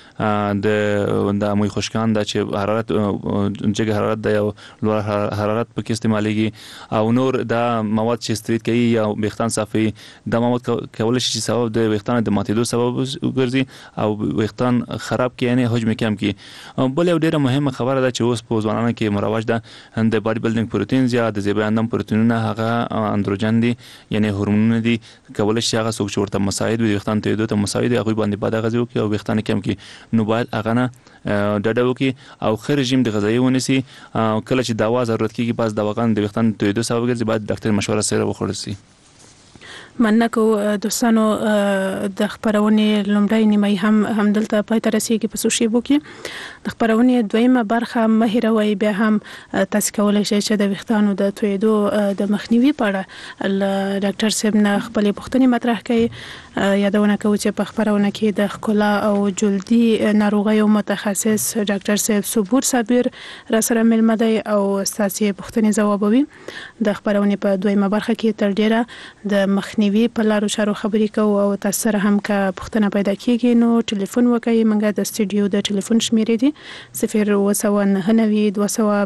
د موي خشکان د چې حرارت جګ حرارت د یو لوړ حرارت په کې استعمالېږي او نور دا مواد چې استریت کوي یا ویښتان صافي د مواد کول شي سبب د ویښتان د ماتېدو سبب ګرځي او ویښتان خراب کوي، یعنی حجم کم کوي. بل یو ډیره مهمه خبره ده چې اوس په ځوانانو کې مروج ده د باډي بلډینګ پروتینز یا د زیباندم پروتینونه، هغه اندروجن دي یعنی هورمونونه دي، کولای شي هغه څوک چې ورته مساعد وي ویښتان ته دوه مساعد هغه باندې بد غذا کوي او ویښتان کم کوي. نو باید هغه نه ډډه وکړي او ښه رژیم د غذایي ونیسي. کله چې دوا ضرورت کیږي بعض دواګان د ویښتان تویدو سبب ګرځي، باید ډاکټر مشوره سره وخوړل شي. مننه کو دوستانو، د خبرونې لومړی نیمه هم دلته پای ته رسیدي په سوشيبو کې. د خبرونې دویمه برخه مهیروي بیا هم تاسو کولای شئ چې د ویښتانو د تویدو د مخنیوي په اړه ډاکټر صاحب نه خپل پوښتنې مطرح کړي. یادونه کوم چې په خبرونه کې د ښکلا او جلدي ناروغیو متخصص ډاکټر صاحب صبور صابر را سره ملمه دی او تاسو پوښتنې ځوابوي. د خبرونې په دویمه برخه کې تر ډیره د مخنیوي په لارو چارو خبرې کوو او تاسو سره هم که پوښتنه پیدا کیږي نو ټلیفون وکړئ. موږ د سټوډیو د ټلیفون شمیرې دي 0299215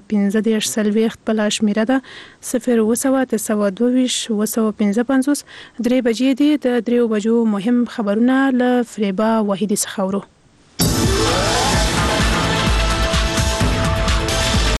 بل شمیره ده 02922 3 بجې دي. د 3 بجو مهم خبرونه له فریبا وحیدی څخه اورو.